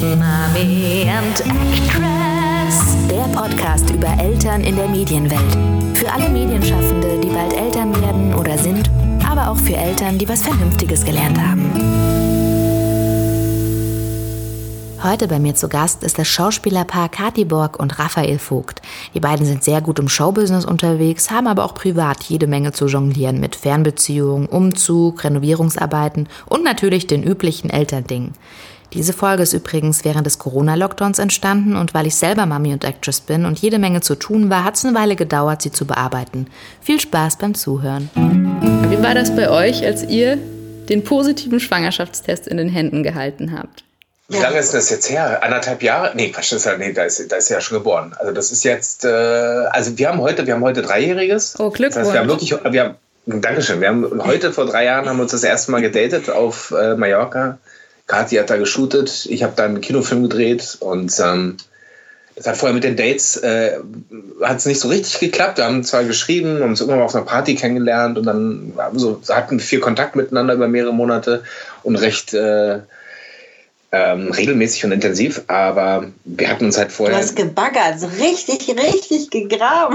Mommy and Actress. Der Podcast über Eltern in der Medienwelt. Für alle Medienschaffende, die bald Eltern werden oder sind, aber auch für Eltern, die was Vernünftiges gelernt haben. Heute bei mir zu Gast ist das Schauspielerpaar Kathi Borg und Raphael Vogt. Die beiden sind sehr gut im Showbusiness unterwegs, haben aber auch privat jede Menge zu jonglieren mit Fernbeziehungen, Umzug, Renovierungsarbeiten und natürlich den üblichen Elterndingen. Diese Folge ist übrigens während des Corona-Lockdowns entstanden und weil ich selber Mami und Actress bin und jede Menge zu tun war, hat es eine Weile gedauert, sie zu bearbeiten. Viel Spaß beim Zuhören. Wie war das bei euch, als ihr den positiven Schwangerschaftstest in den Händen gehalten habt? Wie lange ist das jetzt her? 1,5 Jahre? Nee, Quatsch, da ist er ja schon geboren. Also das ist jetzt, also wir haben heute 3-Jähriges. Oh, Glückwunsch. Das heißt, Dankeschön, wir haben heute vor 3 Jahren haben wir uns das erste Mal gedatet auf Mallorca. Kathi hat da geshootet, ich habe da einen Kinofilm gedreht und das hat vorher mit den Dates, hat es nicht so richtig geklappt. Wir haben zwar geschrieben, haben uns irgendwann mal auf einer Party kennengelernt und dann hatten wir viel Kontakt miteinander über mehrere Monate und recht regelmäßig und intensiv, aber wir hatten uns halt vorher... Du hast gebaggert, so richtig gegraben.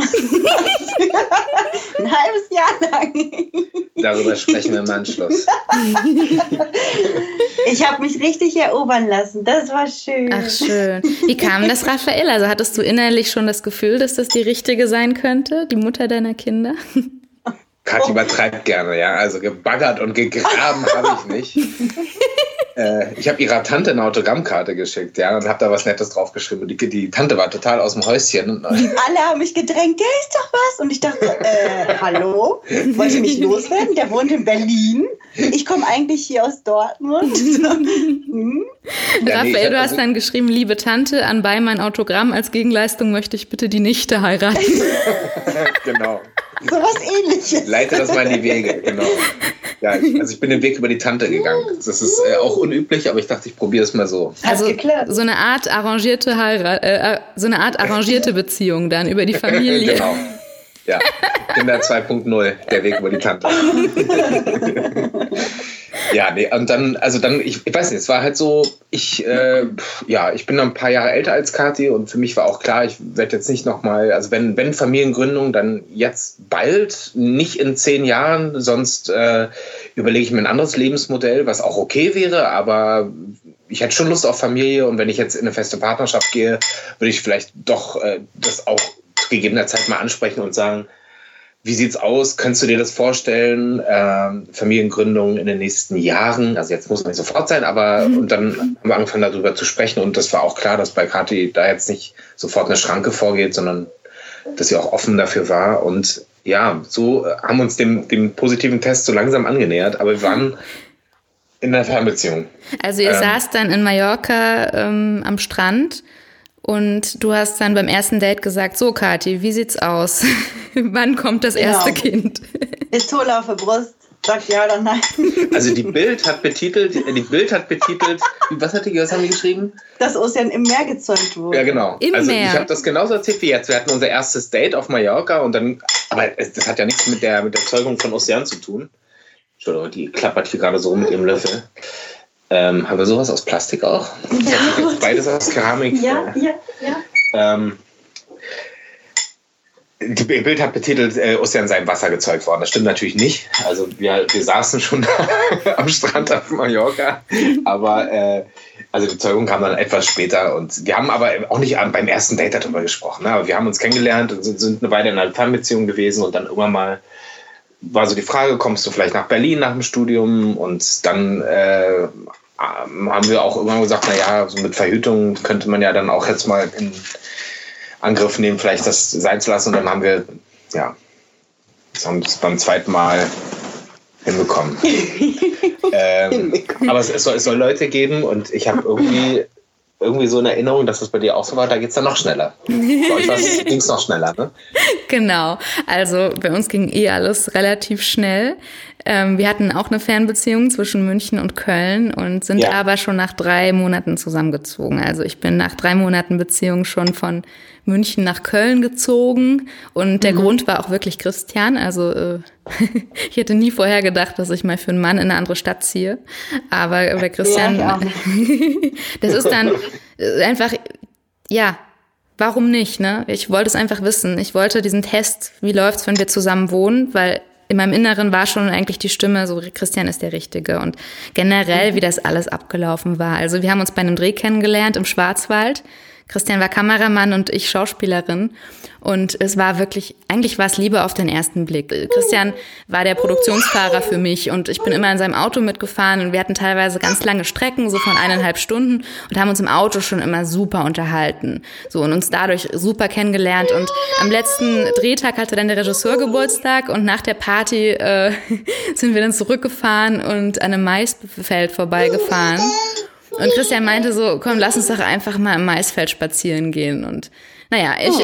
Ein halbes Jahr lang. Darüber sprechen wir im Anschluss. Ich habe mich richtig erobern lassen, das war schön. Ach, schön. Wie kam das, Raphael? Also hattest du innerlich schon das Gefühl, dass das die richtige sein könnte, die Mutter deiner Kinder? Kathi übertreibt gerne, ja. Also gebaggert und gegraben habe ich nicht. Ich habe ihrer Tante eine Autogrammkarte geschickt, ja, und habe da was Nettes draufgeschrieben. Und die Tante war total aus dem Häuschen. Alle haben mich gedrängt, der ist doch was. Und ich dachte, hallo? Wollte mich loswerden? Der wohnt in Berlin. Ich komme eigentlich hier aus Dortmund. Raphael, du hast dann geschrieben, liebe Tante, anbei mein Autogramm. Als Gegenleistung möchte ich bitte die Nichte heiraten. Genau. So was Ähnliches. Leite das mal in die Wege, genau. Ja, ich bin den Weg über die Tante gegangen. Das ist auch unüblich, aber ich dachte, ich probiere es mal so. Also so eine Art arrangierte Heirat, so eine Art arrangierte Beziehung dann über die Familie. Genau. Ja, Kinder 2.0, der Weg über die Tante. Ja, nee, und dann, ich weiß nicht, es war halt so, ich bin noch ein paar Jahre älter als Kathi und für mich war auch klar, ich werde jetzt nicht nochmal, also wenn Familiengründung, dann jetzt bald, nicht in 10 Jahren, sonst überlege ich mir ein anderes Lebensmodell, was auch okay wäre, aber ich hätte schon Lust auf Familie und wenn ich jetzt in eine feste Partnerschaft gehe, würde ich vielleicht doch das auch zu gegebener Zeit mal ansprechen und sagen, wie sieht's aus? Könntest du dir das vorstellen? Familiengründung in den nächsten Jahren? Also jetzt muss es nicht sofort sein, aber und dann haben wir angefangen darüber zu sprechen und das war auch klar, dass bei Kathi da jetzt nicht sofort eine Schranke vorgeht, sondern dass sie auch offen dafür war und ja, so haben wir uns dem positiven Test so langsam angenähert, aber wir waren in einer Fernbeziehung. Also ihr saßt dann in Mallorca am Strand und du hast dann beim ersten Date gesagt, so Kathi, wie sieht's aus? Wann kommt das erste Kind? Pistole auf der Brust, sagt ja oder nein. Also die Bild hat betitelt, was haben die geschrieben? Dass Ozean im Meer gezeugt wurde. Ja, genau. Im Meer. Ich habe das genauso erzählt wie jetzt. Wir hatten unser erstes Date auf Mallorca und dann, aber das hat ja nichts mit der Zeugung von Ozean zu tun. Entschuldigung, die klappert hier gerade so mit ihrem Löffel. Haben wir sowas aus Plastik auch? Ja. Beides aus Keramik. Ja. Die Bild hat betitelt, Ozean sei im Wasser gezeugt worden. Das stimmt natürlich nicht. Also wir saßen schon am Strand auf Mallorca. Aber also die Zeugung kam dann etwas später. Und wir haben aber auch nicht beim ersten Date darüber gesprochen. Ne? Aber wir haben uns kennengelernt und sind eine Weile in einer Fernbeziehung gewesen. Und dann irgendwann mal war so die Frage, kommst du vielleicht nach Berlin nach dem Studium? Und dann haben wir auch irgendwann gesagt, naja, so mit Verhütung könnte man ja dann auch jetzt mal in Angriff nehmen, vielleicht das sein zu lassen. Und dann haben wir, das beim zweiten Mal hinbekommen. Aber es soll Leute geben und ich habe irgendwie so eine Erinnerung, dass das bei dir auch so war, da geht es dann noch schneller. Bei euch ging es noch schneller, ne? Genau, also bei uns ging alles relativ schnell. Wir hatten auch eine Fernbeziehung zwischen München und Köln und sind aber schon nach 3 Monaten zusammengezogen. Also ich bin nach 3 Monaten Beziehung schon von München nach Köln gezogen und der Grund war auch wirklich Christian. Also ich hätte nie vorher gedacht, dass ich mal für einen Mann in eine andere Stadt ziehe. Aber bei Christian, das ist dann einfach, warum nicht, ne? Ich wollte es einfach wissen. Ich wollte diesen Test, wie läuft's, wenn wir zusammen wohnen, weil in meinem Inneren war schon eigentlich die Stimme, so Christian ist der Richtige und generell, wie das alles abgelaufen war. Also wir haben uns bei einem Dreh kennengelernt im Schwarzwald. Christian war Kameramann und ich Schauspielerin. Und es war wirklich, eigentlich war es Liebe auf den ersten Blick. Christian war der Produktionsfahrer für mich und ich bin immer in seinem Auto mitgefahren und wir hatten teilweise ganz lange Strecken, so von 1,5 Stunden und haben uns im Auto schon immer super unterhalten. So und uns dadurch super kennengelernt und am letzten Drehtag hatte dann der Regisseur Geburtstag und nach der Party sind wir dann zurückgefahren und an einem Maisfeld vorbeigefahren. Und Christian meinte so, komm, lass uns doch einfach mal im Maisfeld spazieren gehen. Und naja, ich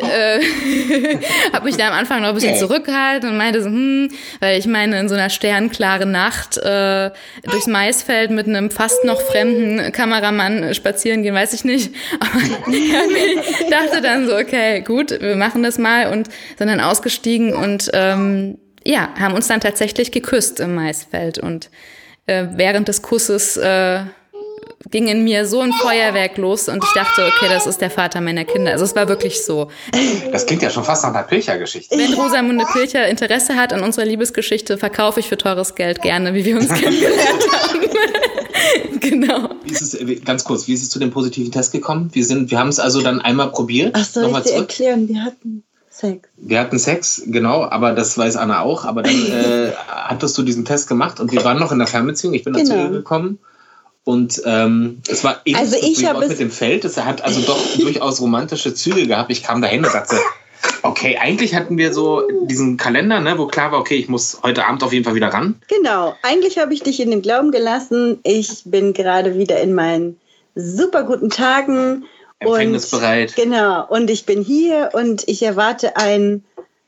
habe mich da am Anfang noch ein bisschen zurückgehalten und meinte so, weil ich meine, in so einer sternklaren Nacht durchs Maisfeld mit einem fast noch fremden Kameramann spazieren gehen, weiß ich nicht. Aber ich dachte dann so, okay, gut, wir machen das mal und sind dann ausgestiegen und haben uns dann tatsächlich geküsst im Maisfeld. Und während des Kusses ging in mir so ein Feuerwerk los und ich dachte, okay, das ist der Vater meiner Kinder. Also es war wirklich so. Das klingt ja schon fast nach einer Pilcher-Geschichte. Wenn Rosamunde Pilcher Interesse hat an unserer Liebesgeschichte, verkaufe ich für teures Geld gerne, wie wir uns kennengelernt haben. Genau. Ganz kurz, wie ist es zu dem positiven Test gekommen? Wir haben es also dann einmal probiert. Ach, soll ich dir erklären? Wir hatten Sex. Wir hatten Sex, genau, aber das weiß Anna auch. Aber dann hattest du diesen Test gemacht und wir waren noch in der Fernbeziehung. Ich bin dazu gekommen. Und es war ähnlich also mit dem Feld. Es hat also doch durchaus romantische Züge gehabt. Ich kam dahin und dachte, okay, eigentlich hatten wir so diesen Kalender, ne, wo klar war, okay, ich muss heute Abend auf jeden Fall wieder ran. Genau, eigentlich habe ich dich in dem Glauben gelassen. Ich bin gerade wieder in meinen super guten Tagen. Empfängnisbereit. Genau, und ich bin hier und ich erwarte einen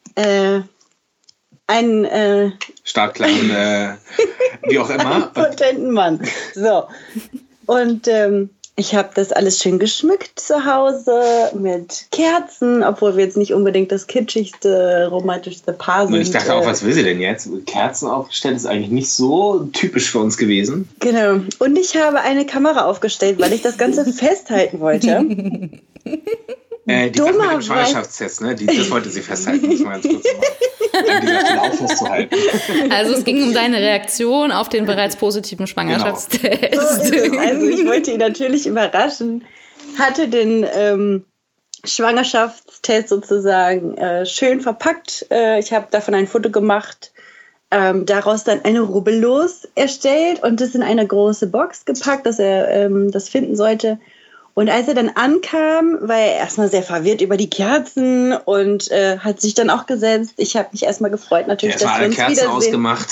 startklaren, wie auch immer. Einen potenten Mann. So. Und ich habe das alles schön geschmückt zu Hause mit Kerzen, obwohl wir jetzt nicht unbedingt das kitschigste, romantischste Paar sind. Und ich dachte auch, was will sie denn jetzt? Kerzen aufgestellt ist eigentlich nicht so typisch für uns gewesen. Genau. Und ich habe eine Kamera aufgestellt, weil ich das Ganze festhalten wollte. Die Sache mit dem Schwangerschaftstest, ne? Das wollte sie festhalten, muss man ganz kurz machen. An dieser Stelle auch festzuhalten. Also es ging um deine Reaktion auf den bereits positiven Schwangerschaftstest. Genau. Also ich wollte ihn natürlich überraschen, hatte den Schwangerschaftstest sozusagen schön verpackt. Ich habe davon ein Foto gemacht, daraus dann eine Rubbellos erstellt und das in eine große Box gepackt, dass er das finden sollte. Und als er dann ankam, war er erstmal sehr verwirrt über die Kerzen und hat sich dann auch gesetzt. Ich habe mich erstmal gefreut, natürlich, dass wir uns Kerzen wiedersehen. Ausgemacht.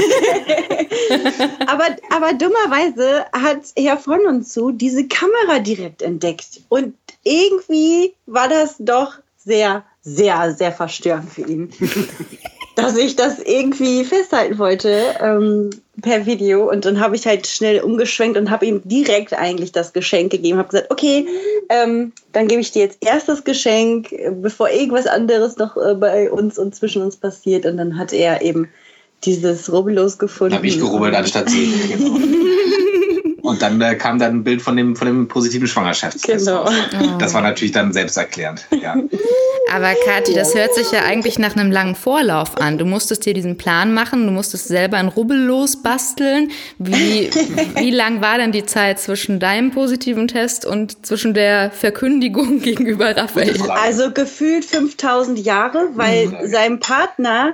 aber dummerweise hat er von uns zu diese Kamera direkt entdeckt. Und irgendwie war das doch sehr, sehr, sehr verstörend für ihn. Dass ich das irgendwie festhalten wollte per Video. Und dann habe ich halt schnell umgeschwenkt und habe ihm direkt eigentlich das Geschenk gegeben. Habe gesagt, okay, dann gebe ich dir jetzt erst das Geschenk, bevor irgendwas anderes noch bei uns und zwischen uns passiert. Und dann hat er eben dieses Rubbellos gefunden. Da habe ich gerubbelt anstatt sie. Genau. Und dann kam dann ein Bild von dem positiven Schwangerschaftstest. Genau. Das war natürlich dann selbsterklärend. Ja. Aber Kathi, das hört sich ja eigentlich nach einem langen Vorlauf an. Du musstest dir diesen Plan machen, du musstest selber ein Rubbellos basteln. Wie lang war denn die Zeit zwischen deinem positiven Test und zwischen der Verkündigung gegenüber Raphael? Also gefühlt 5000 Jahre, weil seinem Partner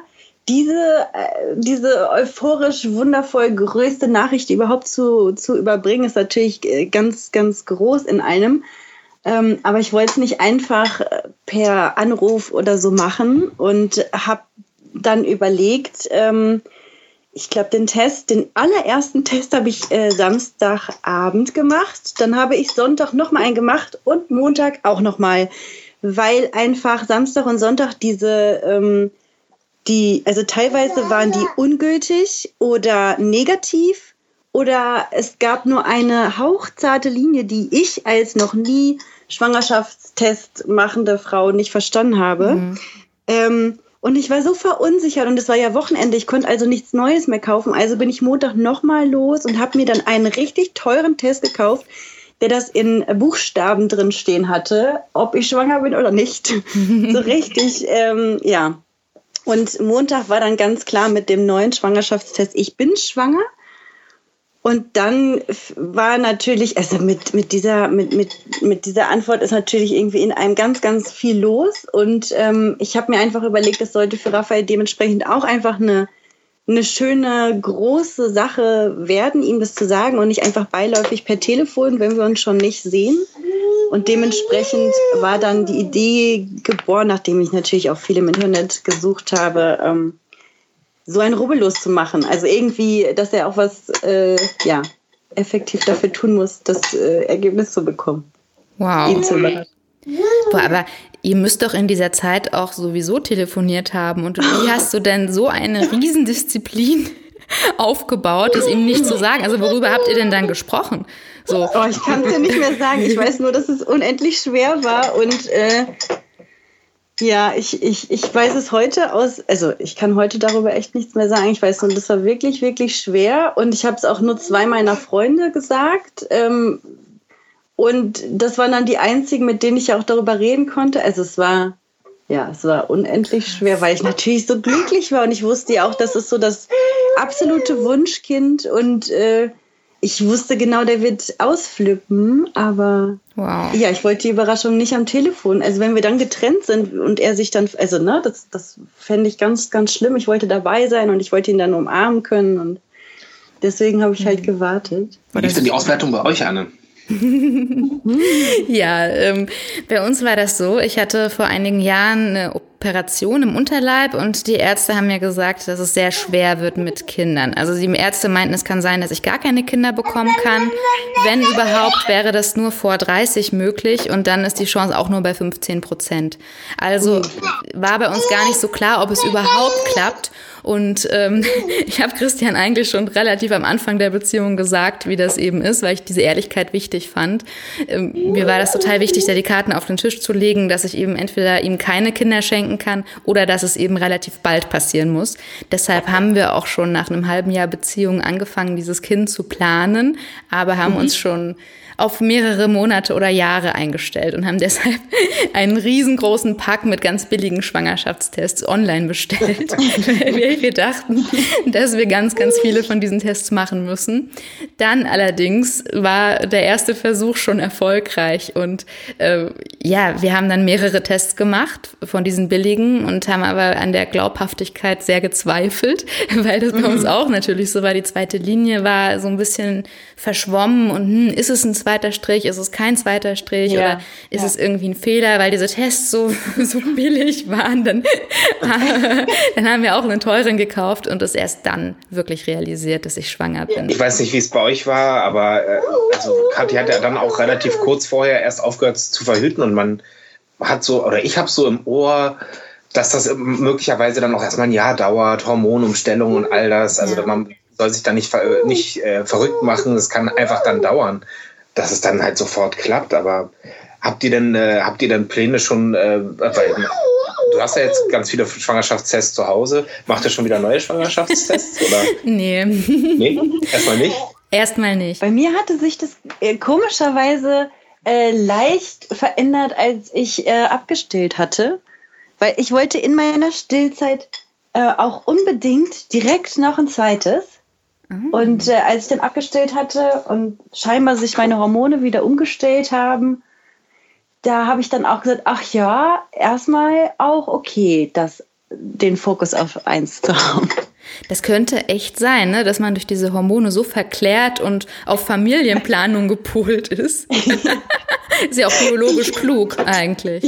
diese euphorisch wundervoll größte Nachricht überhaupt zu überbringen, ist natürlich ganz, ganz groß in einem. Aber ich wollte es nicht einfach per Anruf oder so machen und habe dann überlegt, ich glaube, den allerersten Test habe ich Samstagabend gemacht. Dann habe ich Sonntag nochmal einen gemacht und Montag auch nochmal, weil einfach Samstag und Sonntag diese also teilweise waren die ungültig oder negativ oder es gab nur eine hauchzarte Linie, die ich als noch nie Schwangerschaftstest machende Frau nicht verstanden habe. Und ich war so verunsichert und es war ja Wochenende, ich konnte also nichts Neues mehr kaufen. Also bin ich Montag nochmal los und habe mir dann einen richtig teuren Test gekauft, der das in Buchstaben drin stehen hatte, ob ich schwanger bin oder nicht. So richtig, ja. Und Montag war dann ganz klar mit dem neuen Schwangerschaftstest, ich bin schwanger. Und dann war natürlich, also mit dieser Antwort ist natürlich irgendwie in einem ganz, ganz viel los. Und ich habe mir einfach überlegt, es sollte für Raphael dementsprechend auch einfach eine schöne, große Sache werden, ihm das zu sagen und nicht einfach beiläufig per Telefon, wenn wir uns schon nicht sehen. Und dementsprechend war dann die Idee geboren, nachdem ich natürlich auch viel im Internet gesucht habe, so ein Rubbellos zu machen. Also irgendwie, dass er auch was effektiv dafür tun muss, das Ergebnis zu bekommen. Wow. Ihn zu überraschen. Boah, aber ihr müsst doch in dieser Zeit auch sowieso telefoniert haben. Und wie hast du denn so eine Riesendisziplin aufgebaut, es ihm nicht zu sagen? Also worüber habt ihr denn dann gesprochen? So. Oh, ich kann es dir nicht mehr sagen. Ich weiß nur, dass es unendlich schwer war und ja, ich weiß es heute also ich kann heute darüber echt nichts mehr sagen. Ich weiß nur, das war wirklich, wirklich schwer und ich habe es auch nur 2 meiner Freunde gesagt und das waren dann die einzigen, mit denen ich auch darüber reden konnte. Also es war unendlich schwer, weil ich natürlich so glücklich war und ich wusste ja auch, das ist so das absolute Wunschkind und ich wusste genau, der wird ausflippen, aber wow. Ja, ich wollte die Überraschung nicht am Telefon. Also wenn wir dann getrennt sind und er sich dann, also ne, das fände ich ganz, ganz schlimm. Ich wollte dabei sein und ich wollte ihn dann umarmen können und deswegen habe ich halt gewartet. Wie lief denn die Auswertung bei euch, Anne? Ja, bei uns war das so, ich hatte vor einigen Jahren eine Operation im Unterleib und die Ärzte haben mir gesagt, dass es sehr schwer wird mit Kindern. Also die Ärzte meinten, es kann sein, dass ich gar keine Kinder bekommen kann. Wenn überhaupt, wäre das nur vor 30 möglich und dann ist die Chance auch nur bei 15%. Also war bei uns gar nicht so klar, ob es überhaupt klappt. Und ich habe Christian eigentlich schon relativ am Anfang der Beziehung gesagt, wie das eben ist, weil ich diese Ehrlichkeit wichtig fand. Mir war das total wichtig, da die Karten auf den Tisch zu legen, dass ich eben entweder ihm keine Kinder schenken kann oder dass es eben relativ bald passieren muss. Deshalb haben wir auch schon nach einem halben Jahr Beziehung angefangen, dieses Kind zu planen, aber haben uns schon auf mehrere Monate oder Jahre eingestellt und haben deshalb einen riesengroßen Pack mit ganz billigen Schwangerschaftstests online bestellt, weil wir dachten, dass wir ganz, ganz viele von diesen Tests machen müssen. Dann allerdings war der erste Versuch schon erfolgreich und wir haben dann mehrere Tests gemacht von diesen billigen und haben aber an der Glaubhaftigkeit sehr gezweifelt, weil das bei uns auch natürlich so war. Die zweite Linie war so ein bisschen verschwommen und ist es ein zweiter Strich, ist es kein zweiter Strich oder ist es irgendwie ein Fehler, weil diese Tests so billig waren. Dann haben wir auch einen teuren gekauft und es erst dann wirklich realisiert, dass ich schwanger bin. Ich weiß nicht, wie es bei euch war, aber also Kathi hat ja dann auch relativ kurz vorher erst aufgehört zu verhüten und man hat so, oder ich habe so im Ohr, dass das möglicherweise dann auch erstmal ein Jahr dauert, Hormonumstellung und all das. Also man soll sich da nicht verrückt machen, es kann einfach dann dauern, dass es dann halt sofort klappt. Aber habt ihr denn Pläne schon, weil du hast ja jetzt ganz viele Schwangerschaftstests zu Hause, macht ihr schon wieder neue Schwangerschaftstests? Oder? Nee? Erstmal nicht? Erstmal nicht. Bei mir hatte sich das komischerweise leicht verändert, als ich abgestillt hatte, weil ich wollte in meiner Stillzeit auch unbedingt direkt noch ein zweites. Und als ich dann abgestillt hatte und scheinbar sich meine Hormone wieder umgestellt haben, da habe ich dann auch gesagt, ach ja, erstmal auch okay, den Fokus auf eins zu haben. Das könnte echt sein, ne? Dass man durch diese Hormone so verklärt und auf Familienplanung gepolt ist. Ist ja auch biologisch klug eigentlich.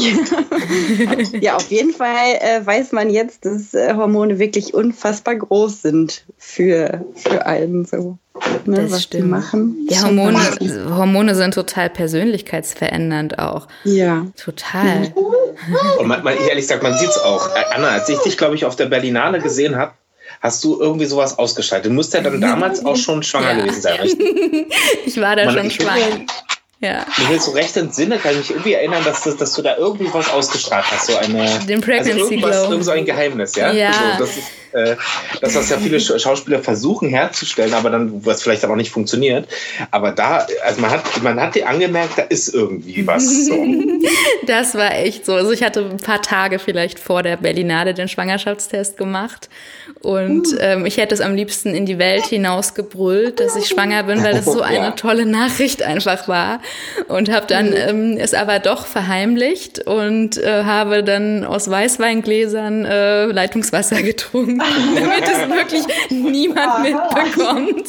Ja, auf jeden Fall weiß man jetzt, dass Hormone wirklich unfassbar groß sind für einen so. Ne, das was stimmt. Die machen. Ja, Hormone sind total persönlichkeitsverändernd auch. Ja. Total. Und ehrlich gesagt, man sieht es auch. Anna, als ich dich, glaube ich, auf der Berlinale gesehen habe, hast du irgendwie sowas ausgeschaltet. Du musst ja dann damals auch schon schwanger gewesen sein, richtig? Ich war da schon schwanger. Ja. Wenn ich jetzt so recht entsinne, kann ich mich irgendwie erinnern, dass du da irgendwie was ausgestrahlt hast. Den Pregnancy Glow. Irgend so ein Geheimnis, ja? Ja. Also, das ja viele Schauspieler versuchen herzustellen, aber dann, was vielleicht auch nicht funktioniert. Aber da, also man hat dir angemerkt, da ist irgendwie was. So. Das war echt so. Also ich hatte ein paar Tage vielleicht vor der Berlinale den Schwangerschaftstest gemacht und ich hätte es am liebsten in die Welt hinausgebrüllt, dass ich schwanger bin, weil das so eine tolle Nachricht einfach war. Und habe dann es aber doch verheimlicht und habe dann aus Weißweingläsern Leitungswasser getrunken, damit es wirklich niemand mitbekommt.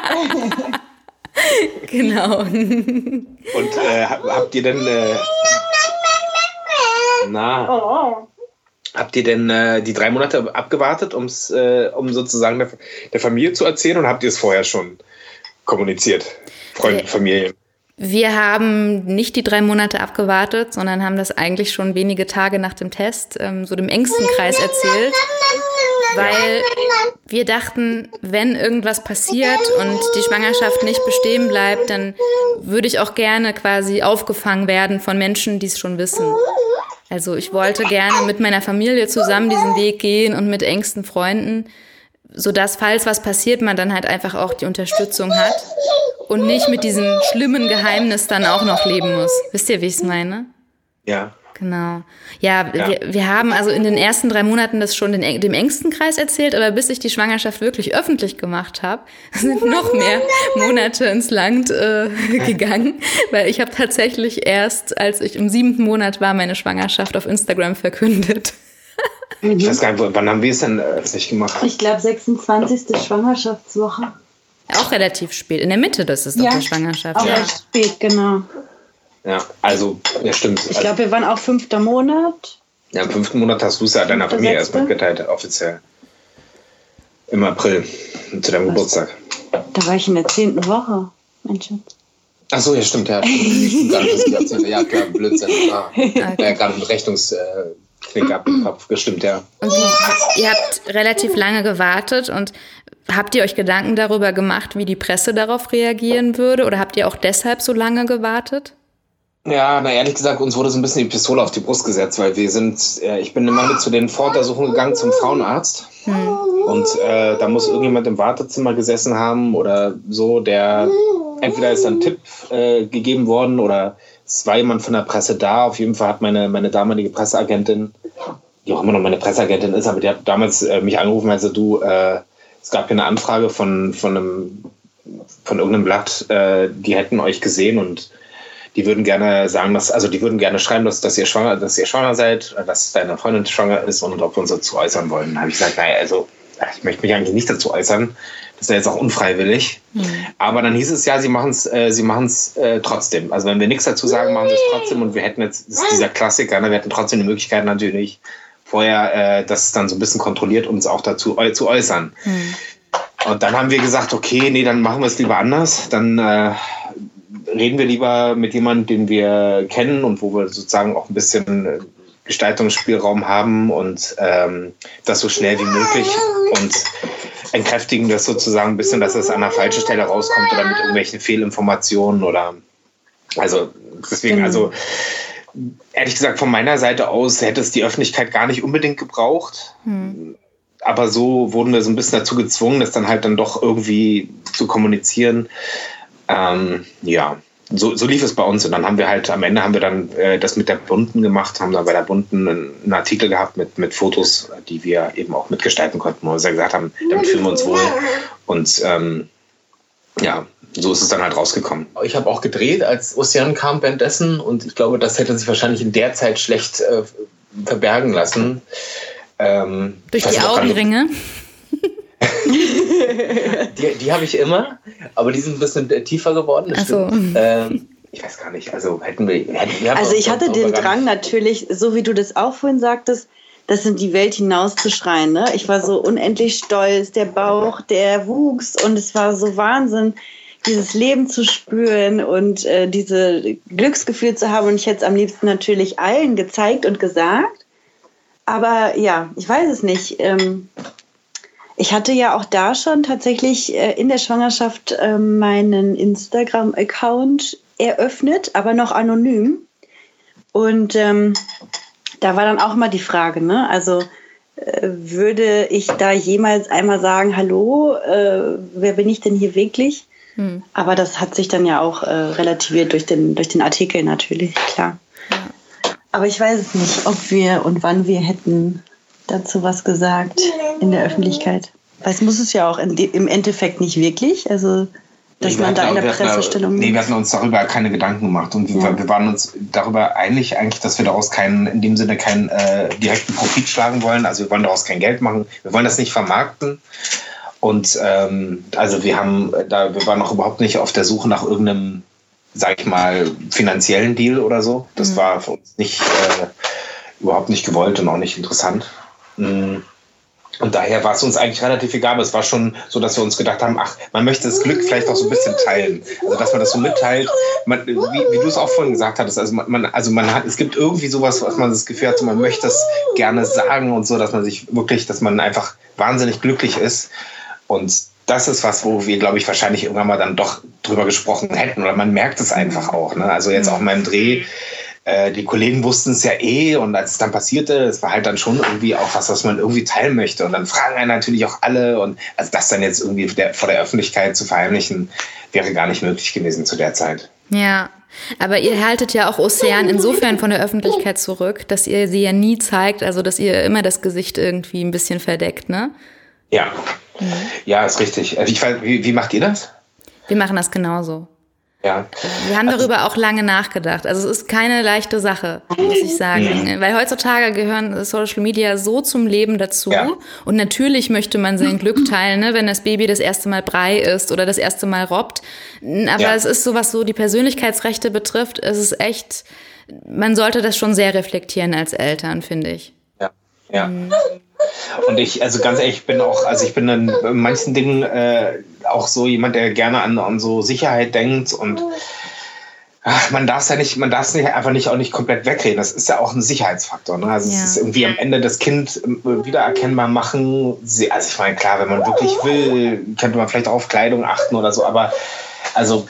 Genau. Und habt ihr denn habt ihr denn die 3 Monate abgewartet, um sozusagen der Familie zu erzählen, oder habt ihr es vorher schon kommuniziert? Freunde, Familie? Wir haben nicht die 3 Monate abgewartet, sondern haben das eigentlich schon wenige Tage nach dem Test so dem engsten Kreis erzählt, weil wir dachten, wenn irgendwas passiert und die Schwangerschaft nicht bestehen bleibt, dann würde ich auch gerne quasi aufgefangen werden von Menschen, die es schon wissen. Also ich wollte gerne mit meiner Familie zusammen diesen Weg gehen und mit engsten Freunden, sodass, falls was passiert, man dann halt einfach auch die Unterstützung hat und nicht mit diesem schlimmen Geheimnis dann auch noch leben muss. Wisst ihr, wie ich es meine? Ja. Genau. Ja. Wir haben also in den ersten 3 Monaten das schon dem engsten Kreis erzählt, aber bis ich die Schwangerschaft wirklich öffentlich gemacht habe, sind noch mehr Monate ins Land gegangen, weil ich habe tatsächlich erst, als ich im 7. Monat war, meine Schwangerschaft auf Instagram verkündet. Ich weiß gar nicht, wann haben wir es denn nicht gemacht? Ich glaube 26. Schwangerschaftswoche. Auch relativ spät. In der Mitte, das ist doch der Schwangerschaft. Auch recht spät, genau. Ja, also, ja, stimmt. Ich glaube, wir waren auch 5. Monat. Ja, im 5. Monat hast du es ja deiner Familie erst mitgeteilt, offiziell. Im April, zu deinem Geburtstag. Da war ich in der 10. Woche, Mensch. Ach so, ja, stimmt, ja. Ja, klar, Blödsinn. Ja, gerade mit Rechnungsknick ab im Kopf, gestimmt, ja. Und ihr habt relativ lange gewartet und habt ihr euch Gedanken darüber gemacht, wie die Presse darauf reagieren würde? Oder habt ihr auch deshalb so lange gewartet? Ja, ehrlich gesagt, uns wurde so ein bisschen die Pistole auf die Brust gesetzt, weil ich bin immer mit zu den Voruntersuchungen gegangen zum Frauenarzt. Und da muss irgendjemand im Wartezimmer gesessen haben oder so, der entweder ist ein Tipp gegeben worden oder es war jemand von der Presse da. Auf jeden Fall hat meine damalige Presseagentin, die auch immer noch meine Presseagentin ist, aber die hat damals mich angerufen, also es gab hier eine Anfrage von irgendeinem Blatt, die hätten euch gesehen und die würden gerne sagen, die würden gerne schreiben, dass ihr schwanger seid, dass deine Freundin schwanger ist und ob wir uns dazu äußern wollen. Da habe ich gesagt, ich möchte mich eigentlich nicht dazu äußern. Das ist ja jetzt auch unfreiwillig. Aber dann hieß es ja, sie machen es trotzdem. Also wenn wir nichts dazu sagen, machen sie es trotzdem und wir hätten jetzt, das ist dieser Klassiker, wir hätten trotzdem die Möglichkeit natürlich vorher, das dann so ein bisschen kontrolliert, uns auch dazu zu äußern. Und dann haben wir gesagt, okay, nee, dann machen wir es lieber anders. Dann reden wir lieber mit jemandem, den wir kennen und wo wir sozusagen auch ein bisschen Gestaltungsspielraum haben und das so schnell wie möglich und entkräftigen das sozusagen ein bisschen, dass es an der falschen Stelle rauskommt oder mit irgendwelchen Fehlinformationen oder deswegen, ehrlich gesagt, von meiner Seite aus hätte es die Öffentlichkeit gar nicht unbedingt gebraucht. Aber so wurden wir so ein bisschen dazu gezwungen, das dann halt dann doch irgendwie zu kommunizieren. So lief es bei uns. Und dann haben wir halt, am Ende haben wir dann das mit der Bunten gemacht, haben dann bei der Bunten einen Artikel gehabt mit Fotos, die wir eben auch mitgestalten konnten, wo wir gesagt haben, damit fühlen wir uns wohl. Und so ist es dann halt rausgekommen. Ich habe auch gedreht, als Ocean kam währenddessen und ich glaube, das hätte sich wahrscheinlich in der Zeit schlecht verbergen lassen. Durch die Augenringe? Die habe ich immer, aber die sind ein bisschen tiefer geworden. Ach so. Ich weiß gar nicht, also hätten wir also ich hatte den Drang natürlich, so wie du das auch vorhin sagtest, das in die Welt hinauszuschreien. Ne? Ich war so unendlich stolz, der Bauch, der wuchs und es war so Wahnsinn. dieses Leben zu spüren und diese Glücksgefühl zu haben. Und ich hätte es am liebsten natürlich allen gezeigt und gesagt. Aber ja, ich weiß es nicht. Ich hatte ja auch da schon tatsächlich in der Schwangerschaft meinen Instagram-Account eröffnet, aber noch anonym. Und da war dann auch mal die Frage, ne? Also würde ich da jemals einmal sagen, hallo, wer bin ich denn hier wirklich? Aber das hat sich dann ja auch relativiert durch den Artikel natürlich, klar. Ja. Aber ich weiß es nicht, ob wir und wann wir hätten dazu was gesagt in der Öffentlichkeit. Weil es muss es ja auch im Endeffekt nicht wirklich, also dass man da in der Pressestellung... wir hatten uns darüber keine Gedanken gemacht und wir waren uns darüber einig eigentlich, dass wir daraus in dem Sinne keinen direkten Profit schlagen wollen. Also wir wollen daraus kein Geld machen, wir wollen das nicht vermarkten. Und also wir waren noch überhaupt nicht auf der Suche nach irgendeinem, sag ich mal, finanziellen Deal oder so. Das war für uns überhaupt nicht gewollt und auch nicht interessant. Und daher war es uns eigentlich relativ egal, aber es war schon so, dass wir uns gedacht haben, man möchte das Glück vielleicht auch so ein bisschen teilen. Also dass man das so mitteilt, wie du es auch vorhin gesagt hattest, es gibt irgendwie sowas, was man das Gefühl hat, so, man möchte es gerne sagen und so, dass man einfach wahnsinnig glücklich ist. Und das ist was, wo wir, glaube ich, wahrscheinlich irgendwann mal dann doch drüber gesprochen hätten. Oder man merkt es einfach auch. Ne? Also jetzt auch in meinem Dreh, die Kollegen wussten es ja und als es dann passierte, es war halt dann schon irgendwie auch was man irgendwie teilen möchte. Und dann fragen einen natürlich auch alle. Und also das dann jetzt irgendwie vor der Öffentlichkeit zu verheimlichen, wäre gar nicht möglich gewesen zu der Zeit. Ja, aber ihr haltet ja auch Ocean insofern von der Öffentlichkeit zurück, dass ihr sie ja nie zeigt, also dass ihr immer das Gesicht irgendwie ein bisschen verdeckt, ne? Ja, ja, ist richtig. Wie macht ihr das? Wir machen das genauso. Ja. Wir haben darüber auch lange nachgedacht. Also es ist keine leichte Sache, muss ich sagen. Weil heutzutage gehören Social Media so zum Leben dazu. Ja. Und natürlich möchte man sein Glück teilen, ne, wenn das Baby das erste Mal Brei isst oder das erste Mal robbt. Aber es ist so, was so die Persönlichkeitsrechte betrifft, es ist echt, man sollte das schon sehr reflektieren als Eltern, finde ich. Ja. Und also ganz ehrlich, ich bin in manchen Dingen auch so jemand, der gerne an so Sicherheit denkt und man darf es einfach auch nicht komplett wegreden. Das ist ja auch ein Sicherheitsfaktor. Ne? Also es ist irgendwie am Ende das Kind wiedererkennbar machen. Also ich meine, klar, wenn man wirklich will, könnte man vielleicht auch auf Kleidung achten oder so, aber also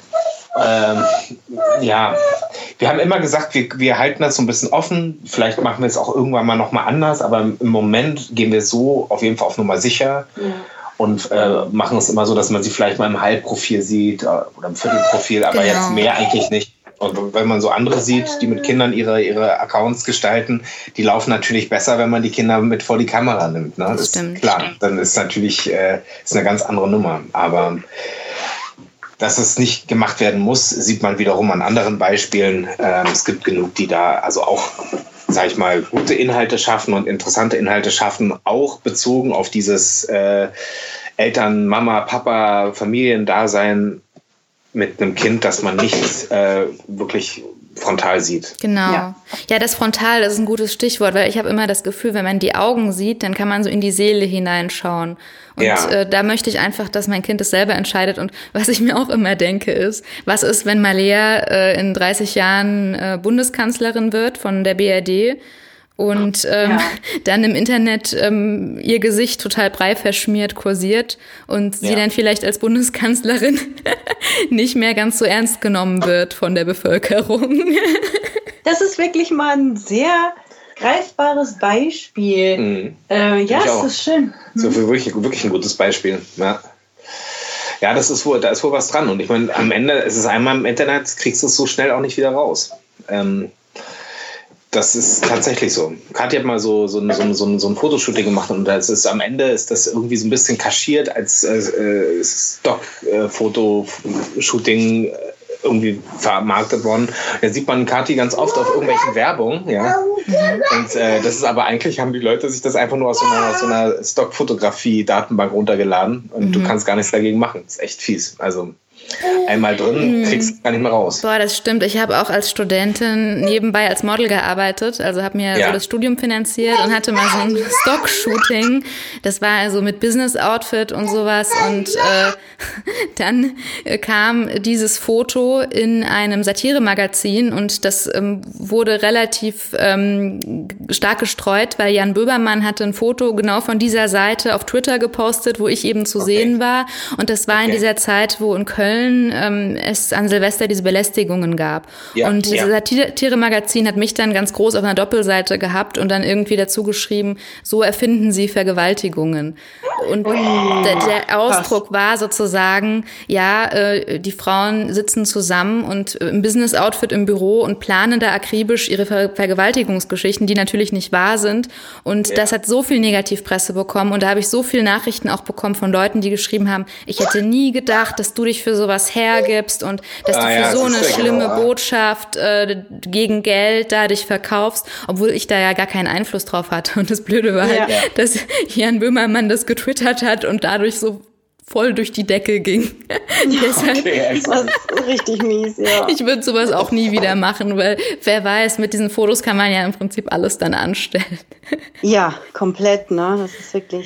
wir haben immer gesagt, wir halten das so ein bisschen offen. Vielleicht machen wir es auch irgendwann mal nochmal anders, aber im Moment gehen wir so auf jeden Fall auf Nummer sicher und machen es immer so, dass man sie vielleicht mal im Halbprofil sieht oder im Viertelprofil, aber jetzt mehr eigentlich nicht. Und wenn man so andere sieht, die mit Kindern ihre Accounts gestalten, die laufen natürlich besser, wenn man die Kinder mit vor die Kamera nimmt. Ne? Das ist klar, dann ist natürlich ist eine ganz andere Nummer. Aber dass es nicht gemacht werden muss, sieht man wiederum an anderen Beispielen. Es gibt genug, die da also auch, sag ich mal, gute Inhalte schaffen und interessante Inhalte schaffen, auch bezogen auf dieses Eltern, Mama, Papa, Familiendasein mit einem Kind, das man nicht wirklich frontal sieht. Genau. Ja, das Frontal, das ist ein gutes Stichwort, weil ich habe immer das Gefühl, wenn man die Augen sieht, dann kann man so in die Seele hineinschauen. Und da möchte ich einfach, dass mein Kind es selber entscheidet. Und was ich mir auch immer denke ist, was ist, wenn Malea in 30 Jahren Bundeskanzlerin wird von der BRD und dann im Internet ihr Gesicht total breiverschmiert kursiert und sie dann vielleicht als Bundeskanzlerin nicht mehr ganz so ernst genommen wird von der Bevölkerung. Das ist wirklich mal ein sehr greifbares Beispiel. Das ist schön. So wirklich ein gutes Beispiel. Ja, da ist wohl was dran. Und ich meine, am Ende ist es einmal im Internet, kriegst du es so schnell auch nicht wieder raus. Das ist tatsächlich so. Kathi hat mal so ein Fotoshooting gemacht und am Ende ist das irgendwie so ein bisschen kaschiert als Stock-Fotoshooting irgendwie vermarktet worden. Da sieht man Kathi ganz oft auf irgendwelchen Werbungen, ja. Und das ist aber eigentlich, haben die Leute sich das einfach nur aus so einer Stock-Fotografie-Datenbank runtergeladen und du kannst gar nichts dagegen machen. Das ist echt fies. Also einmal drin, kriegst du gar nicht mehr raus. Boah, das stimmt. Ich habe auch als Studentin nebenbei als Model gearbeitet, also habe mir so das Studium finanziert und hatte mal so ein Stock-Shooting. Das war also mit Business-Outfit und sowas und dann kam dieses Foto in einem Satiremagazin und das wurde relativ stark gestreut, weil Jan Böhmermann hatte ein Foto genau von dieser Seite auf Twitter gepostet, wo ich eben zu sehen war. Und das war in dieser Zeit, wo in Köln es an Silvester diese Belästigungen gab. Ja, und dieses Satiremagazin hat mich dann ganz groß auf einer Doppelseite gehabt und dann irgendwie dazu geschrieben, so erfinden sie Vergewaltigungen. Und der Ausdruck war sozusagen, die Frauen sitzen zusammen und im Business-Outfit im Büro und planen da akribisch ihre Vergewaltigungsgeschichten, die natürlich nicht wahr sind. Und das hat so viel Negativpresse bekommen. Und da habe ich so viele Nachrichten auch bekommen von Leuten, die geschrieben haben, ich hätte nie gedacht, dass du dich für sowas hergibst und dass du für so eine schlimme Botschaft gegen Geld da dich verkaufst, obwohl ich da ja gar keinen Einfluss drauf hatte. Und das Blöde war halt, dass Jan Böhmermann das getwittert hat und dadurch so voll durch die Decke ging. Deshalb, das war richtig mies, ja. Ich würde sowas auch nie wieder machen, weil wer weiß, mit diesen Fotos kann man ja im Prinzip alles dann anstellen. Ja, komplett, ne? Das ist wirklich,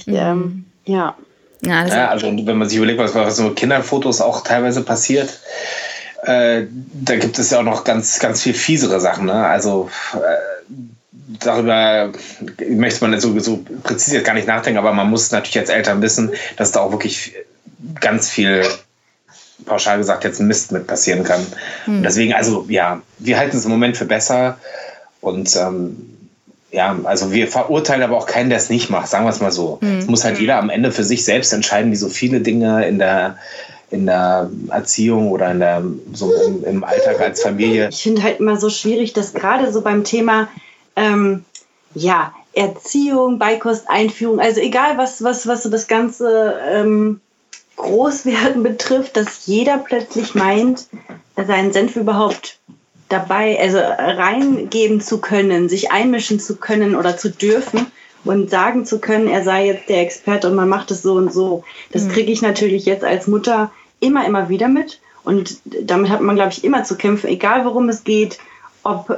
also wenn man sich überlegt, was so mit Kinderfotos auch teilweise passiert, da gibt es ja auch noch ganz, ganz viel fiesere Sachen, ne? Also darüber möchte man so präzise jetzt gar nicht nachdenken, aber man muss natürlich als Eltern wissen, dass da auch wirklich ganz viel, pauschal gesagt, jetzt Mist mit passieren kann. Und deswegen, wir halten es im Moment für besser und also wir verurteilen aber auch keinen, der es nicht macht, sagen wir es mal so. Es muss halt jeder am Ende für sich selbst entscheiden, wie so viele Dinge in der Erziehung oder im Alltag als Familie. Ich finde halt immer so schwierig, dass gerade so beim Thema Erziehung, Beikosteinführung, also egal was so das ganze Großwerden betrifft, dass jeder plötzlich meint, seinen Senf überhaupt dabei, also reingeben zu können, sich einmischen zu können oder zu dürfen und sagen zu können, er sei jetzt der Experte und man macht es so und so. Das kriege ich natürlich jetzt als Mutter immer wieder mit und damit hat man, glaube ich, immer zu kämpfen, egal worum es geht, ob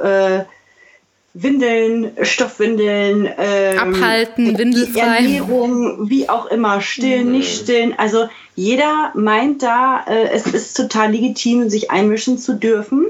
Windeln, Stoffwindeln, abhalten, windelfrei, Ernährung, wie auch immer, stillen, nicht stillen. Also jeder meint da, es ist total legitim, sich einmischen zu dürfen